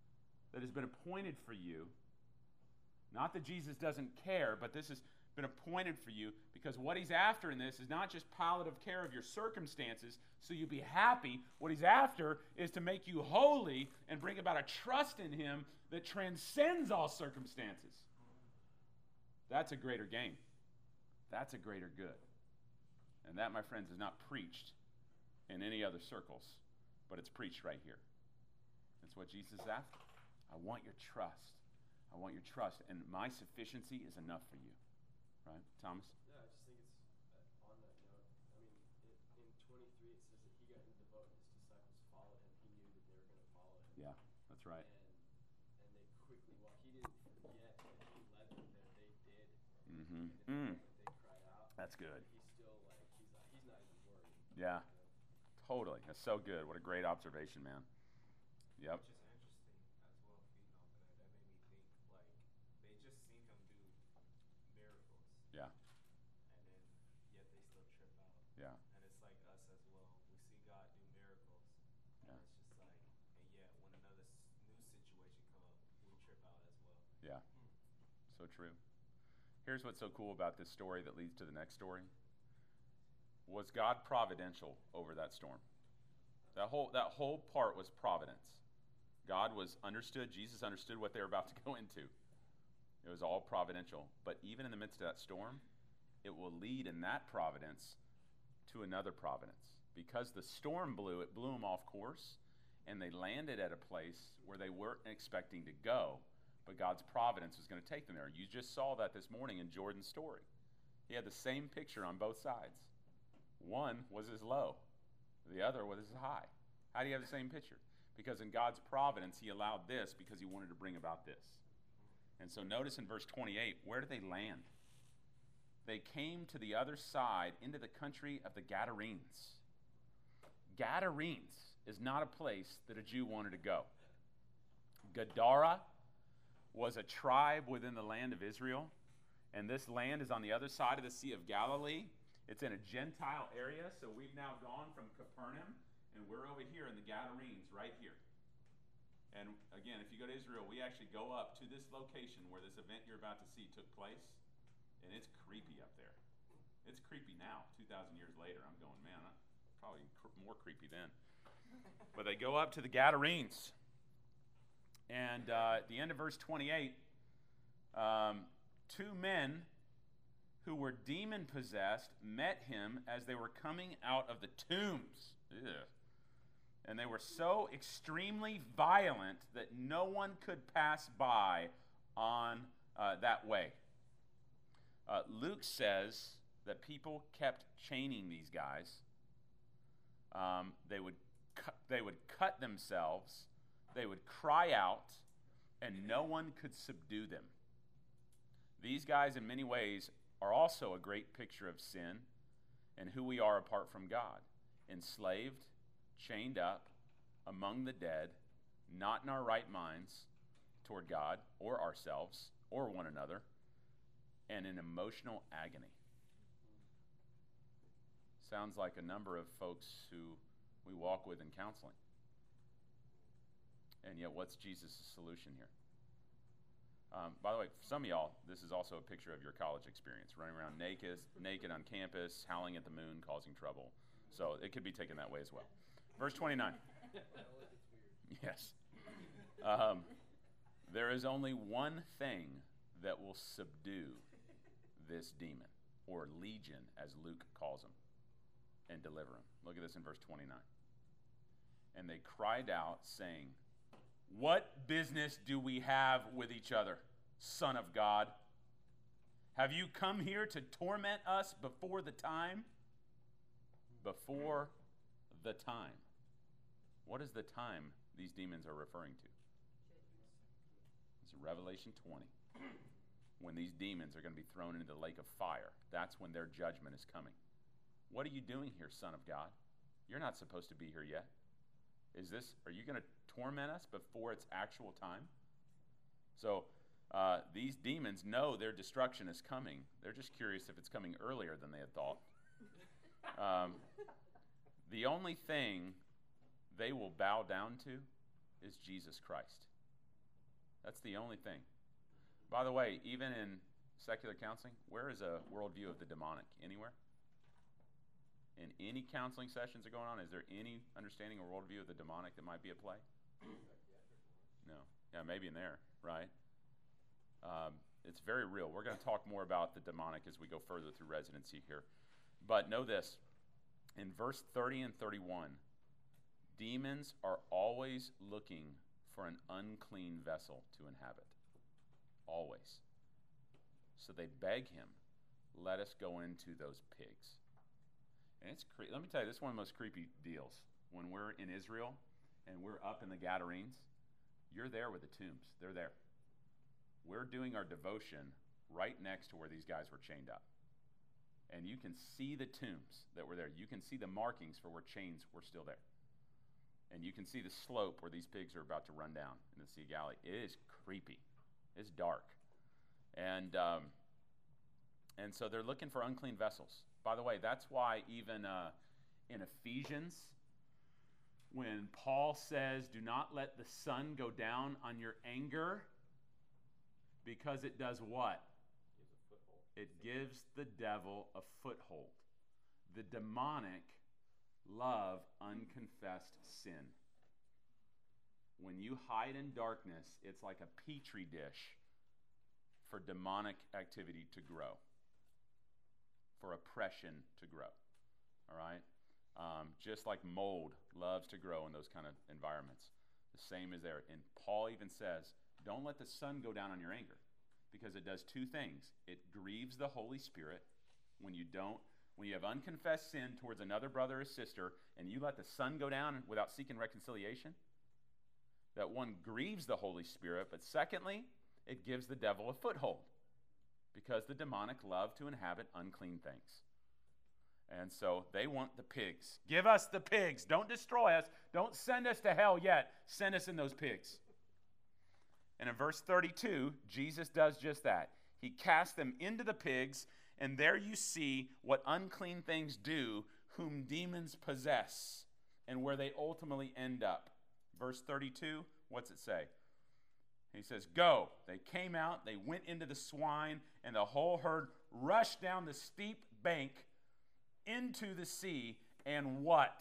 that has been appointed for you. Not that Jesus doesn't care, but this has been appointed for you because what he's after in this is not just palliative care of your circumstances so you be happy. What he's after is to make you holy and bring about a trust in him that transcends all circumstances. That's a greater gain. That's a greater good. And that, my friends, is not preached in any other circles, but it's preached right here. That's what Jesus is after. I want your trust. I want your trust, and my sufficiency is enough for you. Right, Thomas? Yeah, I just think it's on that note. I mean, in 23 it says that he got into the boat and his disciples followed him. He knew that they were going to follow him. Yeah, that's right. And they quickly walked. He didn't forget that he led them there. They did. Mm-hmm. And they cried out. That's good. He's still like he's not even worried. Yeah, totally. That's so good. What a great observation, man. Yep. Which is interesting as well, feeding off of that. That made me think, like, they just seen him do miracles. Yeah. And then, yet they still trip out. Yeah. And it's like us as well. We see God do miracles. Yeah. And it's just like, and yet when another new situation come up, we trip out as well. Yeah. So true. Here's what's so cool about this story that leads to the next story. Was God providential over that storm? That whole part was providence. God was understood, Jesus understood what they were about to go into. It was all providential. But even in the midst of that storm, it will lead in that providence to another providence. Because the storm blew, it blew them off course, and they landed at a place where they weren't expecting to go, but God's providence was going to take them there. You just saw that this morning in Jordan's story. He had the same picture on both sides. One was his low, the other was his high. How do you have the same picture? Because in God's providence, he allowed this because he wanted to bring about this. And so notice in verse 28, where did they land? They came to the other side into the country of the Gadarenes. Gadarenes is not a place that a Jew wanted to go. Gadara was a tribe within the land of Israel, and this land is on the other side of the Sea of Galilee. It's in a Gentile area, so we've now gone from Capernaum, and we're over here in the Gadarenes, right here. And again, if you go to Israel, we actually go up to this location where this event you're about to see took place, and it's creepy up there. It's creepy now, 2,000 years later. I'm going, man, probably more creepy then. But they go up to the Gadarenes. And at the end of verse 28, two men who were demon-possessed met him as they were coming out of the tombs. Ew. And they were so extremely violent that no one could pass by on that way. Luke says that people kept chaining these guys. They would cut themselves. They would cry out, and no one could subdue them. These guys, in many ways, are also a great picture of sin and who we are apart from God. Enslaved, chained up, among the dead, not in our right minds toward God or ourselves or one another, and in emotional agony. Sounds like a number of folks who we walk with in counseling. And yet, what's Jesus' solution here? By the way, for some of y'all, this is also a picture of your college experience, running around naked on campus, howling at the moon, causing trouble. So it could be taken that way as well. Verse 29. Yes. There is only one thing that will subdue this demon, or legion, as Luke calls him, and deliver him. Look at this in verse 29. And they cried out, saying, "What business do we have with each other, Son of God? Have you come here to torment us before the time?" Before the time. What is the time these demons are referring to? It's Revelation 20. When these demons are going to be thrown into the lake of fire. That's when their judgment is coming. What are you doing here, Son of God? You're not supposed to be here yet. Are you going to torment us before its actual time? So these demons know their destruction is coming. They're just curious if it's coming earlier than they had thought. The only thing they will bow down to is Jesus Christ. That's the only thing. By the way, even in secular counseling, where is a worldview of the demonic? Anywhere? In any counseling sessions that are going on, is there any understanding or worldview of the demonic that might be at play? No. Yeah, maybe in there, right? It's very real. We're going to talk more about the demonic as we go further through residency here. But know this, in verse 30 and 31, demons are always looking for an unclean vessel to inhabit. Always. So they beg him, let us go into those pigs. And it's let me tell you, this is one of the most creepy deals. When we're in Israel and we're up in the Gadarenes, you're there with the tombs. They're there. We're doing our devotion right next to where these guys were chained up. And you can see the tombs that were there. You can see the markings for where chains were still there. And you can see the slope where these pigs are about to run down in the Sea of Galilee. It is creepy. It's dark. And so they're looking for unclean vessels. By the way, that's why even in Ephesians, when Paul says, do not let the sun go down on your anger, because it does what? It gives the devil a foothold. The demonic love unconfessed sin. When you hide in darkness, it's like a petri dish for demonic activity to grow, for oppression to grow. All right? Just like mold loves to grow in those kind of environments. The same is there. And Paul even says, don't let the sun go down on your anger, because it does two things. It grieves the Holy Spirit when you have unconfessed sin towards another brother or sister, and you let the sun go down without seeking reconciliation. That one grieves the Holy Spirit, but secondly, it gives the devil a foothold, because the demonic love to inhabit unclean things. And so they want the pigs. Give us the pigs. Don't destroy us. Don't send us to hell yet. Send us in those pigs. And in verse 32, Jesus does just that. He casts them into the pigs, and there you see what unclean things do, whom demons possess, and where they ultimately end up. Verse 32, what's it say? He says, go. They came out, they went into the swine, and the whole herd rushed down the steep bank into the sea, and what?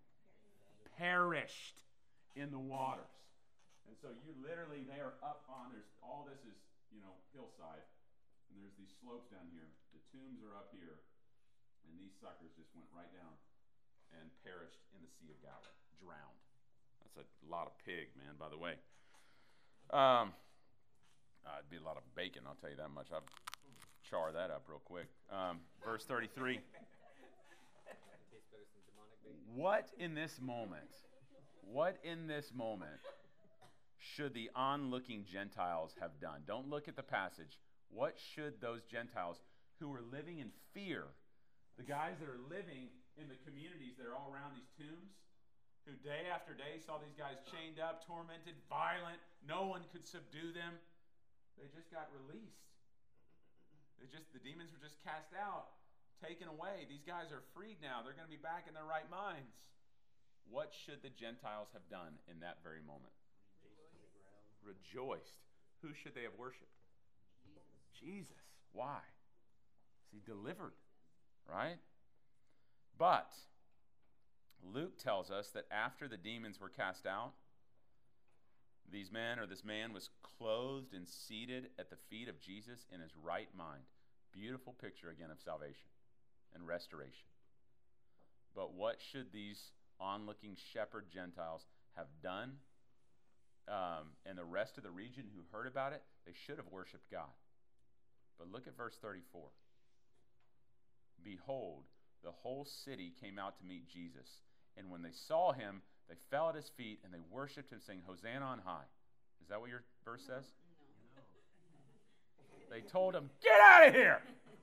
Perished in the waters. And so you literally, they are up on, all this is, hillside, and there's these slopes down here. The tombs are up here, and these suckers just went right down and perished in the Sea of Galilee, drowned. That's a lot of pig, man, by the way. It'd be a lot of bacon, I'll tell you that much. I'll char that up real quick. Verse 33. What in this moment should the onlooking Gentiles have done? Don't look at the passage. What should those Gentiles who were living in fear, the guys that are living in the communities that are all around these tombs, who day after day saw these guys chained up, tormented, violent, no one could subdue them, they just got released. The demons were just cast out, taken away. These guys are freed now. They're going to be back in their right minds. What should the Gentiles have done in that very moment? Rejoiced. Who should they have worshipped? Jesus. Why? Is he delivered? Right? But Luke tells us that after the demons were cast out, this man was clothed and seated at the feet of Jesus in his right mind. Beautiful picture again of salvation and restoration. But what should these onlooking shepherd Gentiles have done? And the rest of the region who heard about it, they should have worshiped God. But look at verse 34. Behold, the whole city came out to meet Jesus. And when they saw him, they fell at his feet and they worshiped him, saying, Hosanna on high. Is that what your verse says? No. They told him, get out of here!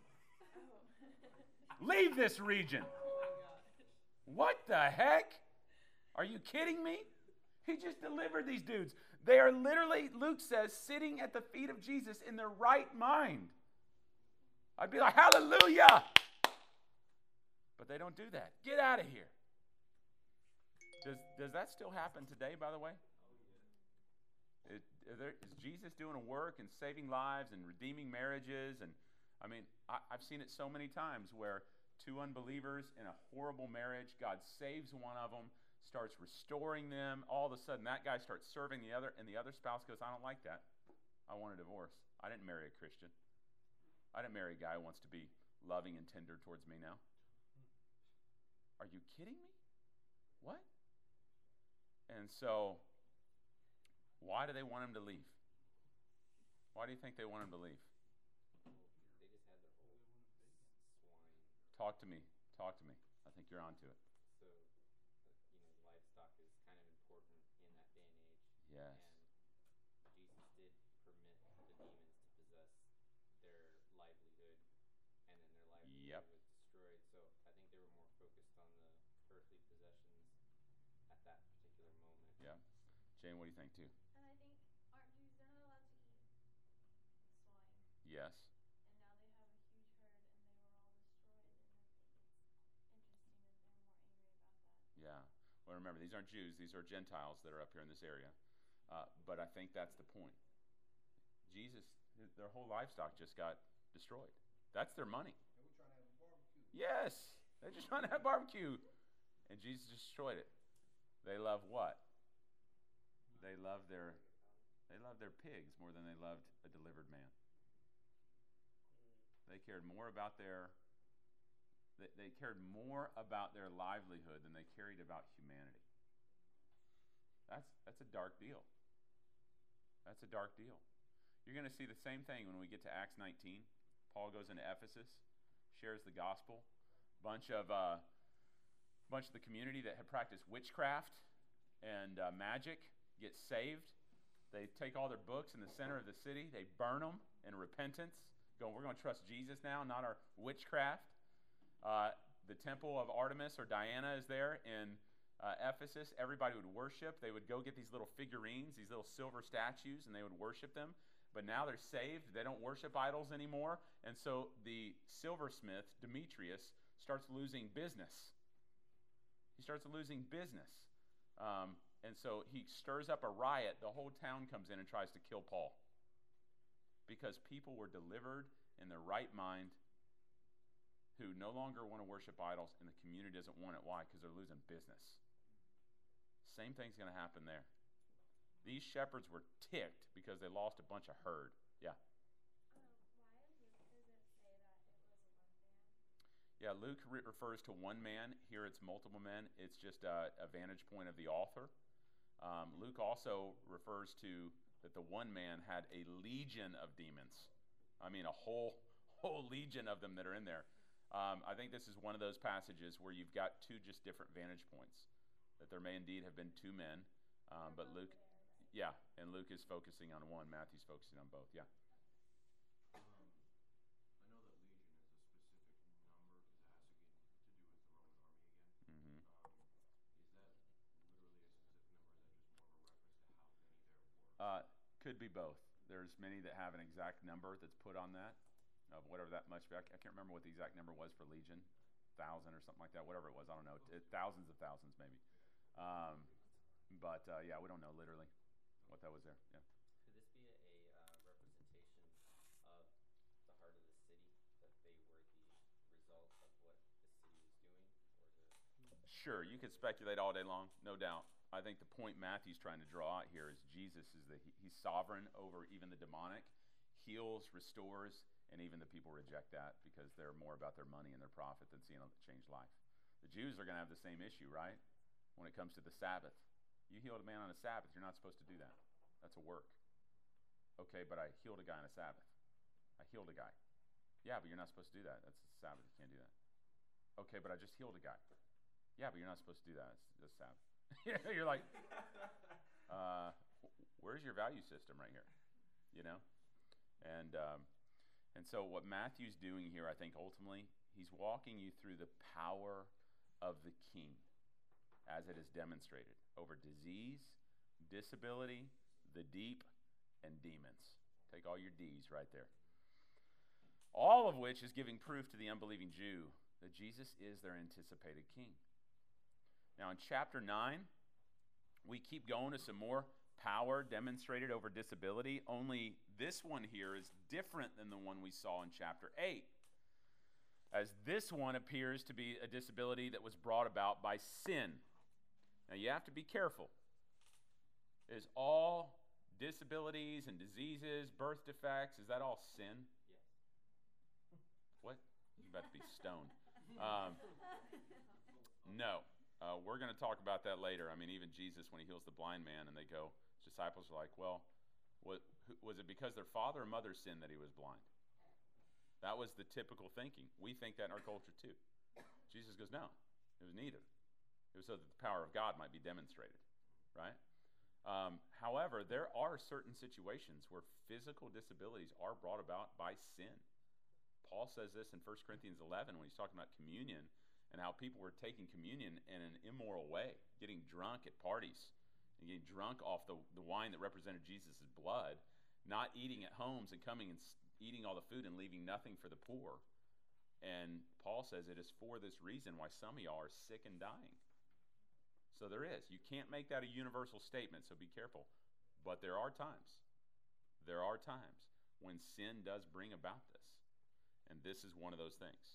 Leave this region. What the heck? Are you kidding me? He just delivered these dudes. They are literally, Luke says, sitting at the feet of Jesus in their right mind. I'd be like, hallelujah! But they don't do that. Get out of here. Does that still happen today, by the way? Is Jesus doing a work and saving lives and redeeming marriages? And I mean, I've seen it so many times where two unbelievers in a horrible marriage, God saves one of them, starts restoring them. All of a sudden, that guy starts serving the other, and the other spouse goes, I don't like that. I want a divorce. I didn't marry a Christian. I didn't marry a guy who wants to be loving and tender towards me now. Are you kidding me? What? And so, why do they want him to leave? Why do you think they want him to leave? They just had their whole swine. Talk to me. Talk to me. I think you're onto it. So, livestock is kind of important in that day and age. Yes. And Jesus did permit the demons to possess their livelihood, and then their livelihood was destroyed. So I think they were more focused on the earthly possessions at that particular moment. Yeah. Jane, what do you think too? And I think, aren't Jews, they're not allowed to eat swine. Yes. And now they have a huge herd and they were all destroyed. And I think it's interesting that they're more angry about that. Yeah. Well, remember, these aren't Jews. These are Gentiles that are up here in this area. But I think that's the point. Jesus, their whole livestock just got destroyed. That's their money. They were trying to have a barbecue. Yes. They're just trying to have barbecue. And Jesus destroyed it. They love what? They love their pigs more than they loved a delivered man. They cared more about they cared more about their livelihood than they cared about humanity. That's a dark deal. That's a dark deal. You're going to see the same thing when we get to Acts 19. Paul goes into Ephesus, shares the gospel. Bunch of the community that had practiced witchcraft and magic get saved. They take all their books in the center of the city. They burn them in repentance, going, we're going to trust Jesus now, not our witchcraft. The temple of Artemis or Diana is there in Ephesus. Everybody would worship. They would go get these little figurines, these little silver statues, and they would worship them. But now they're saved. They don't worship idols anymore. And so the silversmith, Demetrius, starts losing business. He starts losing business. And so he stirs up a riot. The whole town comes in and tries to kill Paul because people were delivered in their right mind who no longer want to worship idols, and the community doesn't want it. Why? Because they're losing business. Same thing's going to happen there. These shepherds were ticked because they lost a bunch of herd. Yeah? Why in Luke does it say that it was one man? Yeah, Luke refers to one man. Here it's multiple men. It's just a vantage point of the author. Luke also refers to that the one man had a legion of demons. I mean, a whole legion of them that are in there. I think this is one of those passages where you've got two just different vantage points. That there may indeed have been two men, but Luke, yeah, and Luke is focusing on one. Matthew's focusing on both. Yeah. I know that legion is a specific number because it has to get to do with the Roman army again. Is that literally a specific number, or is that just more of a reference to how many there were? Could be both. There's many that have an exact number that's put on that, of whatever that much. I can't remember what the exact number was for legion, 1,000 or something like that. Whatever it was, I don't know. Thousands of thousands maybe. But yeah, we don't know literally what that was there. Yeah. Could this be a representation of the heart of the city, that they were the result of what the city was doing, or is it? Sure, you could speculate all day long, no doubt. I think the point Matthew's trying to draw out here is Jesus is he's sovereign over even the demonic, heals, restores, and even the people reject that because they're more about their money and their profit than seeing a changed life. The Jews are going to have the same issue, right? When it comes to the Sabbath. You healed a man on a Sabbath, you're not supposed to do that. That's a work. Okay, but I healed a guy on a Sabbath. I healed a guy. Yeah, but you're not supposed to do that. That's a Sabbath. You can't do that. Okay, but I just healed a guy. Yeah, but you're not supposed to do that. It's just Sabbath. You're like, where's your value system right here? You know? And so what Matthew's doing here, I think ultimately, he's walking you through the power of the King as it is demonstrated over disease, disability, the deep, and demons. Take all your D's right there. All of which is giving proof to the unbelieving Jew that Jesus is their anticipated king. Now in chapter 9, we keep going to some more power demonstrated over disability, only this one here is different than the one we saw in chapter 8, as this one appears to be a disability that was brought about by sin. Now, you have to be careful. Is all disabilities and diseases, birth defects, is that all sin? Yes. What? You're about to be stoned. No. We're going to talk about that later. I mean, even Jesus, when he heals the blind man, and they go, his disciples are like, well, was it because their father or mother sinned that he was blind? That was the typical thinking. We think that in our culture too. Jesus goes, no, it was neither. It was so that the power of God might be demonstrated, right? However, there are certain situations where physical disabilities are brought about by sin. Paul says this in 1 Corinthians 11 when he's talking about communion and how people were taking communion in an immoral way, getting drunk at parties, and getting drunk off the wine that represented Jesus' blood, not eating at homes and coming and eating all the food and leaving nothing for the poor. And Paul says it is for this reason why some of y'all are sick and dying. So there is. You can't make that a universal statement, so be careful. But there are times when sin does bring about this. And this is one of those things.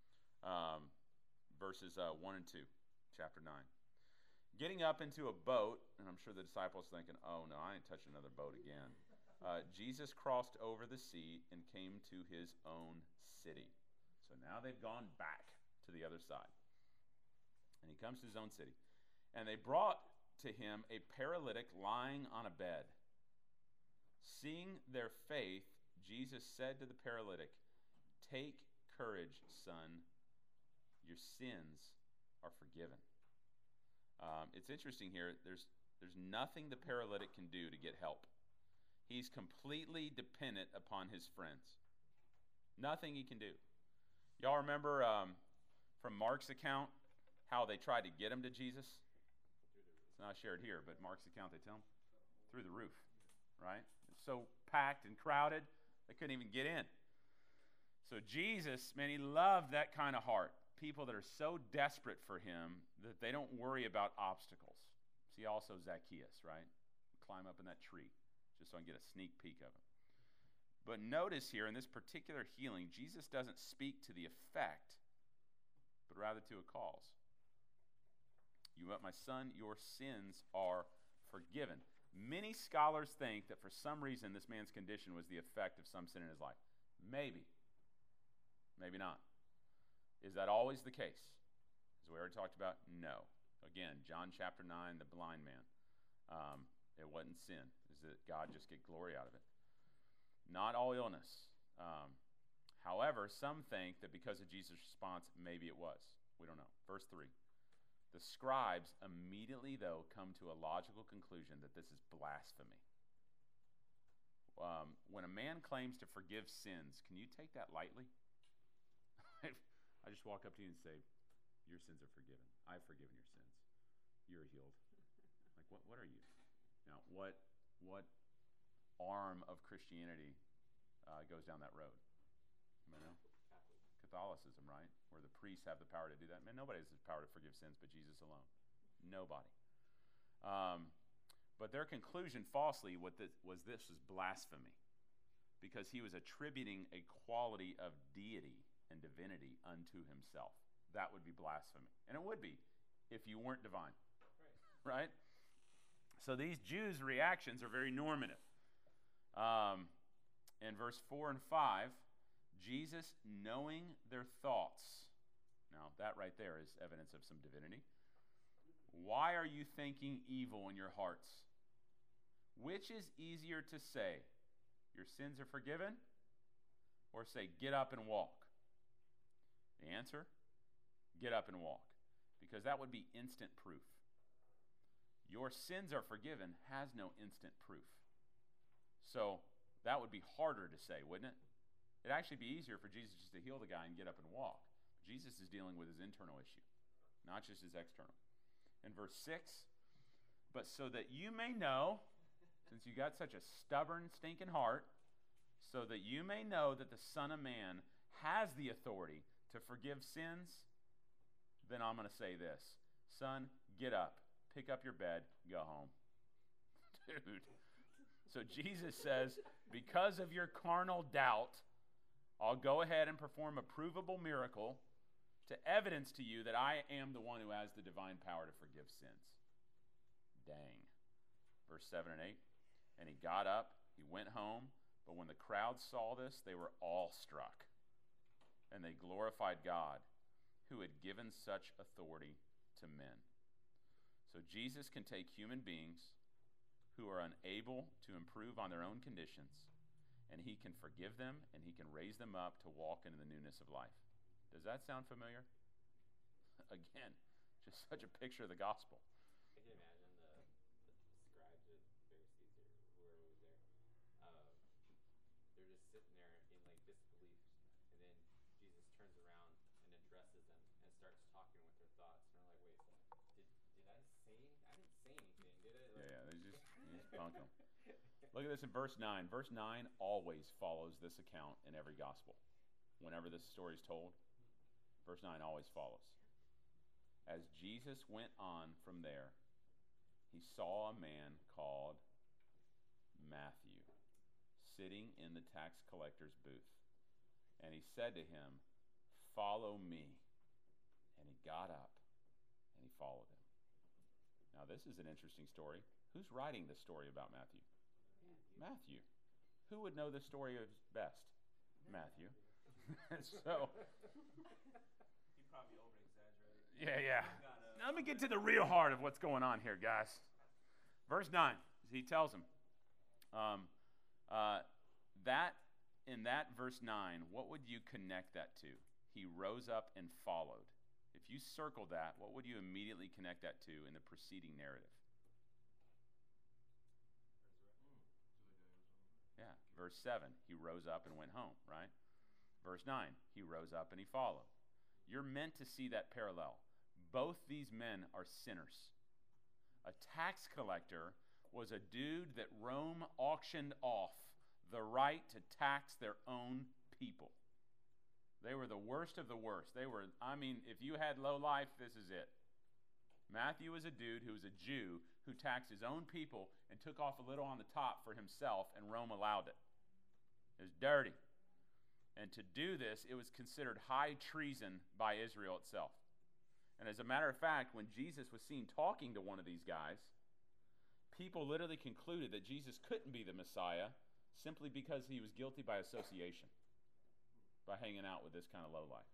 Verses 1 and 2, chapter 9. Getting up into a boat, and I'm sure the disciples thinking, oh no, I ain't touching another boat again. Jesus crossed over the sea and came to his own city. So now they've gone back to the other side. And he comes to his own city. And they brought to him a paralytic lying on a bed. Seeing their faith, Jesus said to the paralytic, "Take courage, son. Your sins are forgiven." It's interesting here. There's nothing the paralytic can do to get help. He's completely dependent upon his friends. Nothing he can do. Y'all remember from Mark's account how they tried to get him to Jesus? It's not shared here, but Mark's account, they tell him through the roof, right? It's so packed and crowded, they couldn't even get in. So Jesus, man, he loved that kind of heart. People that are so desperate for him that they don't worry about obstacles. See also Zacchaeus, right? Climb up in that tree just so I can get a sneak peek of him. But notice here in this particular healing, Jesus doesn't speak to the effect, but rather to a cause. "You up, my son, your sins are forgiven." Many scholars think that for some reason this man's condition was the effect of some sin in his life. Maybe. Maybe not. Is that always the case? As we already talked about, no. Again, John chapter 9, the blind man. It wasn't sin. Is that God just get glory out of it? Not all illness. However, some think that because of Jesus' response, maybe it was. We don't know. Verse 3. The scribes immediately, though, come to a logical conclusion that this is blasphemy. When a man claims to forgive sins, can you take that lightly? I just walk up to you and say, your sins are forgiven. I've forgiven your sins. You're healed. Like, what are you? Now, what arm of Christianity goes down that road? You know? Catholicism, right? Where the priests have the power to do that. Man, nobody has the power to forgive sins but Jesus alone. Nobody. But their conclusion falsely was this was blasphemy, because he was attributing a quality of deity and divinity unto himself. That would be blasphemy. And it would be if you weren't divine. Right? So these Jews' reactions are very normative. In verse 4 and 5, Jesus, knowing their thoughts. Now, that right there is evidence of some divinity. "Why are you thinking evil in your hearts? Which is easier to say, your sins are forgiven, or say, get up and walk?" The answer, get up and walk, because that would be instant proof. Your sins are forgiven has no instant proof. So that would be harder to say, wouldn't it? It'd actually be easier for Jesus just to heal the guy and get up and walk. Jesus is dealing with his internal issue, not just his external. In verse 6, "But so that you may know," since you got such a stubborn, stinking heart, "so that you may know that the Son of Man has the authority to forgive sins, then I'm going to say this. Son, get up, pick up your bed, go home." Dude. So Jesus says, because of your carnal doubt, I'll go ahead and perform a provable miracle to evidence to you that I am the one who has the divine power to forgive sins. Dang. Verse 7 and 8. And he got up, he went home, but when the crowd saw this, they were awestruck. And they glorified God, who had given such authority to men. So Jesus can take human beings who are unable to improve on their own conditions, and he can forgive them, and he can raise them up to walk into the newness of life. Does that sound familiar? Again, just such a picture of the gospel. I can imagine the scribes or Pharisees or whoever was there. They're just sitting there in like disbelief, and then Jesus turns around and addresses them and starts talking with their thoughts. And they're like, "Wait, did I say anything? I didn't say anything, did I?" Like, Yeah, they just punk them. Look at this in verse 9. Verse 9 always follows this account in every gospel. Whenever this story is told, verse 9 always follows. As Jesus went on from there, he saw a man called Matthew sitting in the tax collector's booth. And he said to him, "Follow me." And he got up and he followed him. Now, this is an interesting story. Who's writing this story about Matthew? Matthew. Who would know this story best? Matthew. So, He probably over-exaggerated. yeah. Now, let me get to the real heart of what's going on here, guys. Verse 9, he tells him, that in that verse 9, what would you connect that to? He rose up and followed. If you circle that, what would you immediately connect that to in the preceding narrative? Yeah, verse 7, he rose up and went home, right? Verse 9, he rose up and he followed. You're meant to see that parallel. Both these men are sinners. A tax collector was a dude that Rome auctioned off the right to tax their own people. They were the worst of the worst. If you had low life, this is it. Matthew was a dude who was a Jew who taxed his own people and took off a little on the top for himself, and Rome allowed it. It was dirty. And to do this, it was considered high treason by Israel itself. And as a matter of fact, when Jesus was seen talking to one of these guys, people literally concluded that Jesus couldn't be the Messiah simply because he was guilty by association, by hanging out with this kind of lowlife.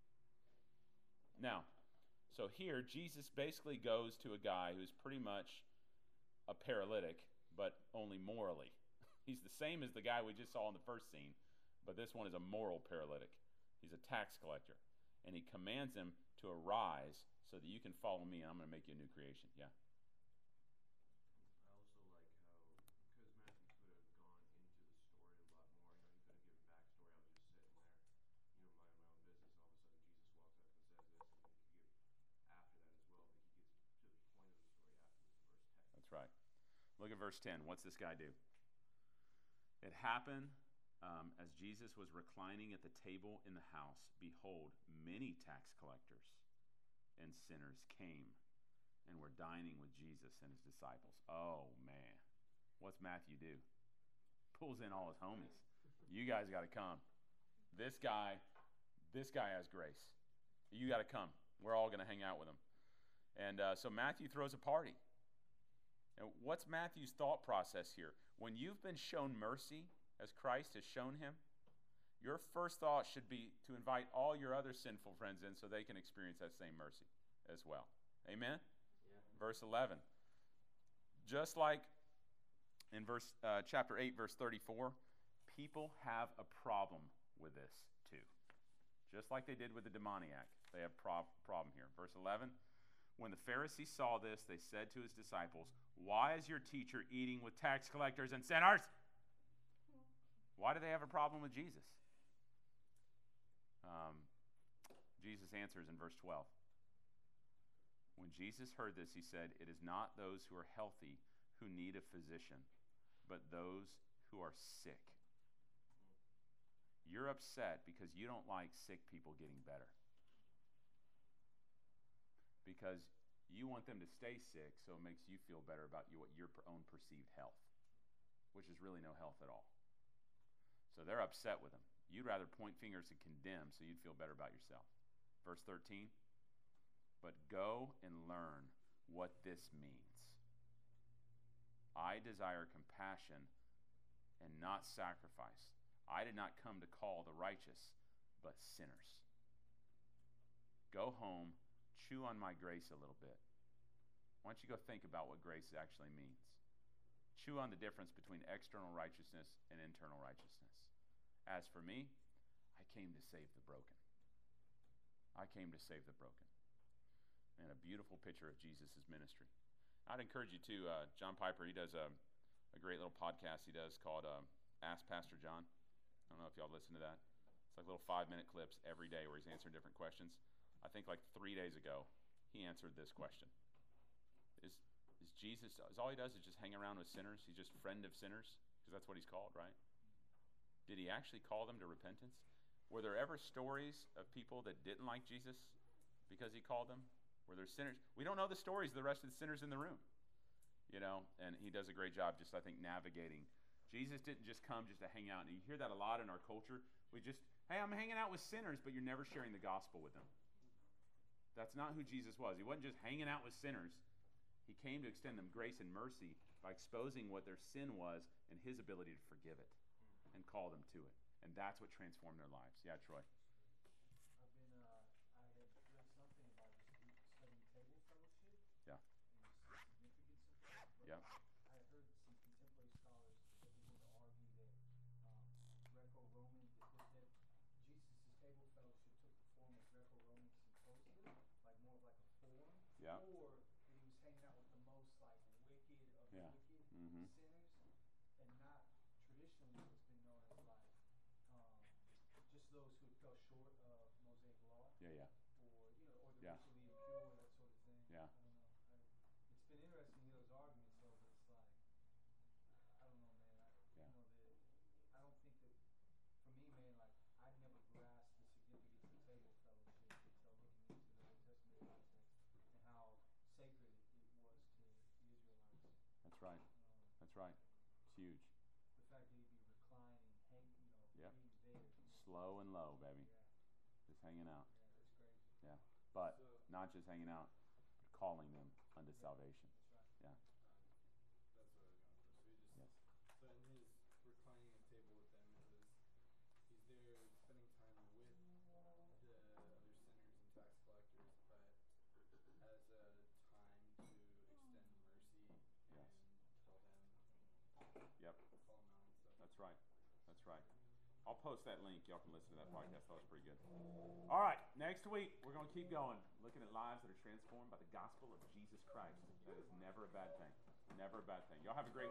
Now, so here, Jesus basically goes to a guy who's pretty much a paralytic, but only morally. He's the same as the guy we just saw in the first scene, but this one is a moral paralytic. He's a tax collector. And he commands him to arise so that you can follow me, and I'm going to make you a new creation. Yeah? I also like how, because Matthew could have gone into the story a lot more, he could have given backstory. I was just sitting there, minding my own business. All of a sudden, Jesus walks up and says this, and he could give after that as well. But he gets to the point of the story after this verse 10. That's right. Look at verse 10. What's this guy do? It happened as Jesus was reclining at the table in the house. Behold, many tax collectors and sinners came and were dining with Jesus and his disciples. Oh, man. What's Matthew do? Pulls in all his homies. You guys got to come. This guy has grace. You got to come. We're all going to hang out with him. And so Matthew throws a party. And what's Matthew's thought process here? When you've been shown mercy, as Christ has shown him, your first thought should be to invite all your other sinful friends in so they can experience that same mercy as well. Amen? Yeah. Verse 11. Just like in chapter 8, verse 34, people have a problem with this too. Just like they did with the demoniac. They have a problem here. Verse 11. When the Pharisees saw this, they said to his disciples, "Why is your teacher eating with tax collectors and sinners?" Why do they have a problem with Jesus? Jesus answers in verse 12. When Jesus heard this, he said, "It is not those who are healthy who need a physician, but those who are sick." You're upset because you don't like sick people getting better. Because You want them to stay sick, so it makes you feel better about your own perceived health, which is really no health at all. So they're upset with him. You'd rather point fingers and condemn so you'd feel better about yourself. Verse 13, but go and learn what this means. I desire compassion and not sacrifice. I did not come to call the righteous, but sinners. Go home, chew on my grace a little bit. Why don't you go think about what grace actually means? Chew on the difference between external righteousness and internal righteousness. As for me, I came to save the broken. I came to save the broken. And a beautiful picture of Jesus' ministry. I'd encourage you to, John Piper, he does a great little podcast he does called Ask Pastor John. I don't know if y'all listen to that. It's like little 5-minute clips every day where he's answering different questions. I think like 3 days ago, he answered this question. Is Jesus, is all he does is just hang around with sinners? He's just friend of sinners? Because that's what he's called, right? Did he actually call them to repentance? Were there ever stories of people that didn't like Jesus because he called them? Were there sinners? We don't know the stories of the rest of the sinners in the room. You know, and he does a great job just, I think, navigating. Jesus didn't just come just to hang out. And you hear that a lot in our culture. We just, hey, I'm hanging out with sinners, but you're never sharing the gospel with them. That's not who Jesus was. He wasn't just hanging out with sinners. He came to extend them grace and mercy by exposing what their sin was and his ability to forgive it and call them to it. And that's what transformed their lives. Yeah, Troy. I've been, I had read something about just studying table fellowship. Yeah. And just the significance of that. But Yeah. I heard some contemporary scholars that begin to argue that Greco-Roman, that Jesus' table fellowship took the form of Greco-Roman symposium, like more of like a forum. Yeah. Or that he was hanging out with the most like wicked of Yeah. wicked Mhm. sinners, and not traditionally what's been known as like just those who fell short of Mosaic law. Yeah, yeah. Or, you know, or the Yeah. ritually impure, that sort of thing. Yeah. I don't know. It's been interesting to hear those arguments, though, but it's like, I don't know, man. Yeah. You know, I don't think that, for me, man, like, I never grasped the significance of table fellowship until looking into the Old Testament context and how sacred it was to the Israelites. That's right. That's right. It's huge. The fact that he'd be reclining, you know, Yep. being there. Slow and low, baby. Yeah. Just hanging out. Yeah, that's crazy. Yeah. But So- not just hanging out, but calling them unto salvation. That's right. Yeah. That's what I was going for. So he just, Yes. so in his reclining at table with them, he's there spending time with the other sinners and tax collectors, but as a time to extend mercy and Yes. tell them, Yep. call them out and stuff. That's right. That's right. I'll post that link. Y'all can listen to that podcast. That was pretty good. All right. Next week, we're going to keep going, looking at lives that are transformed by the gospel of Jesus Christ. That is never a bad thing. Never a bad thing. Y'all have a great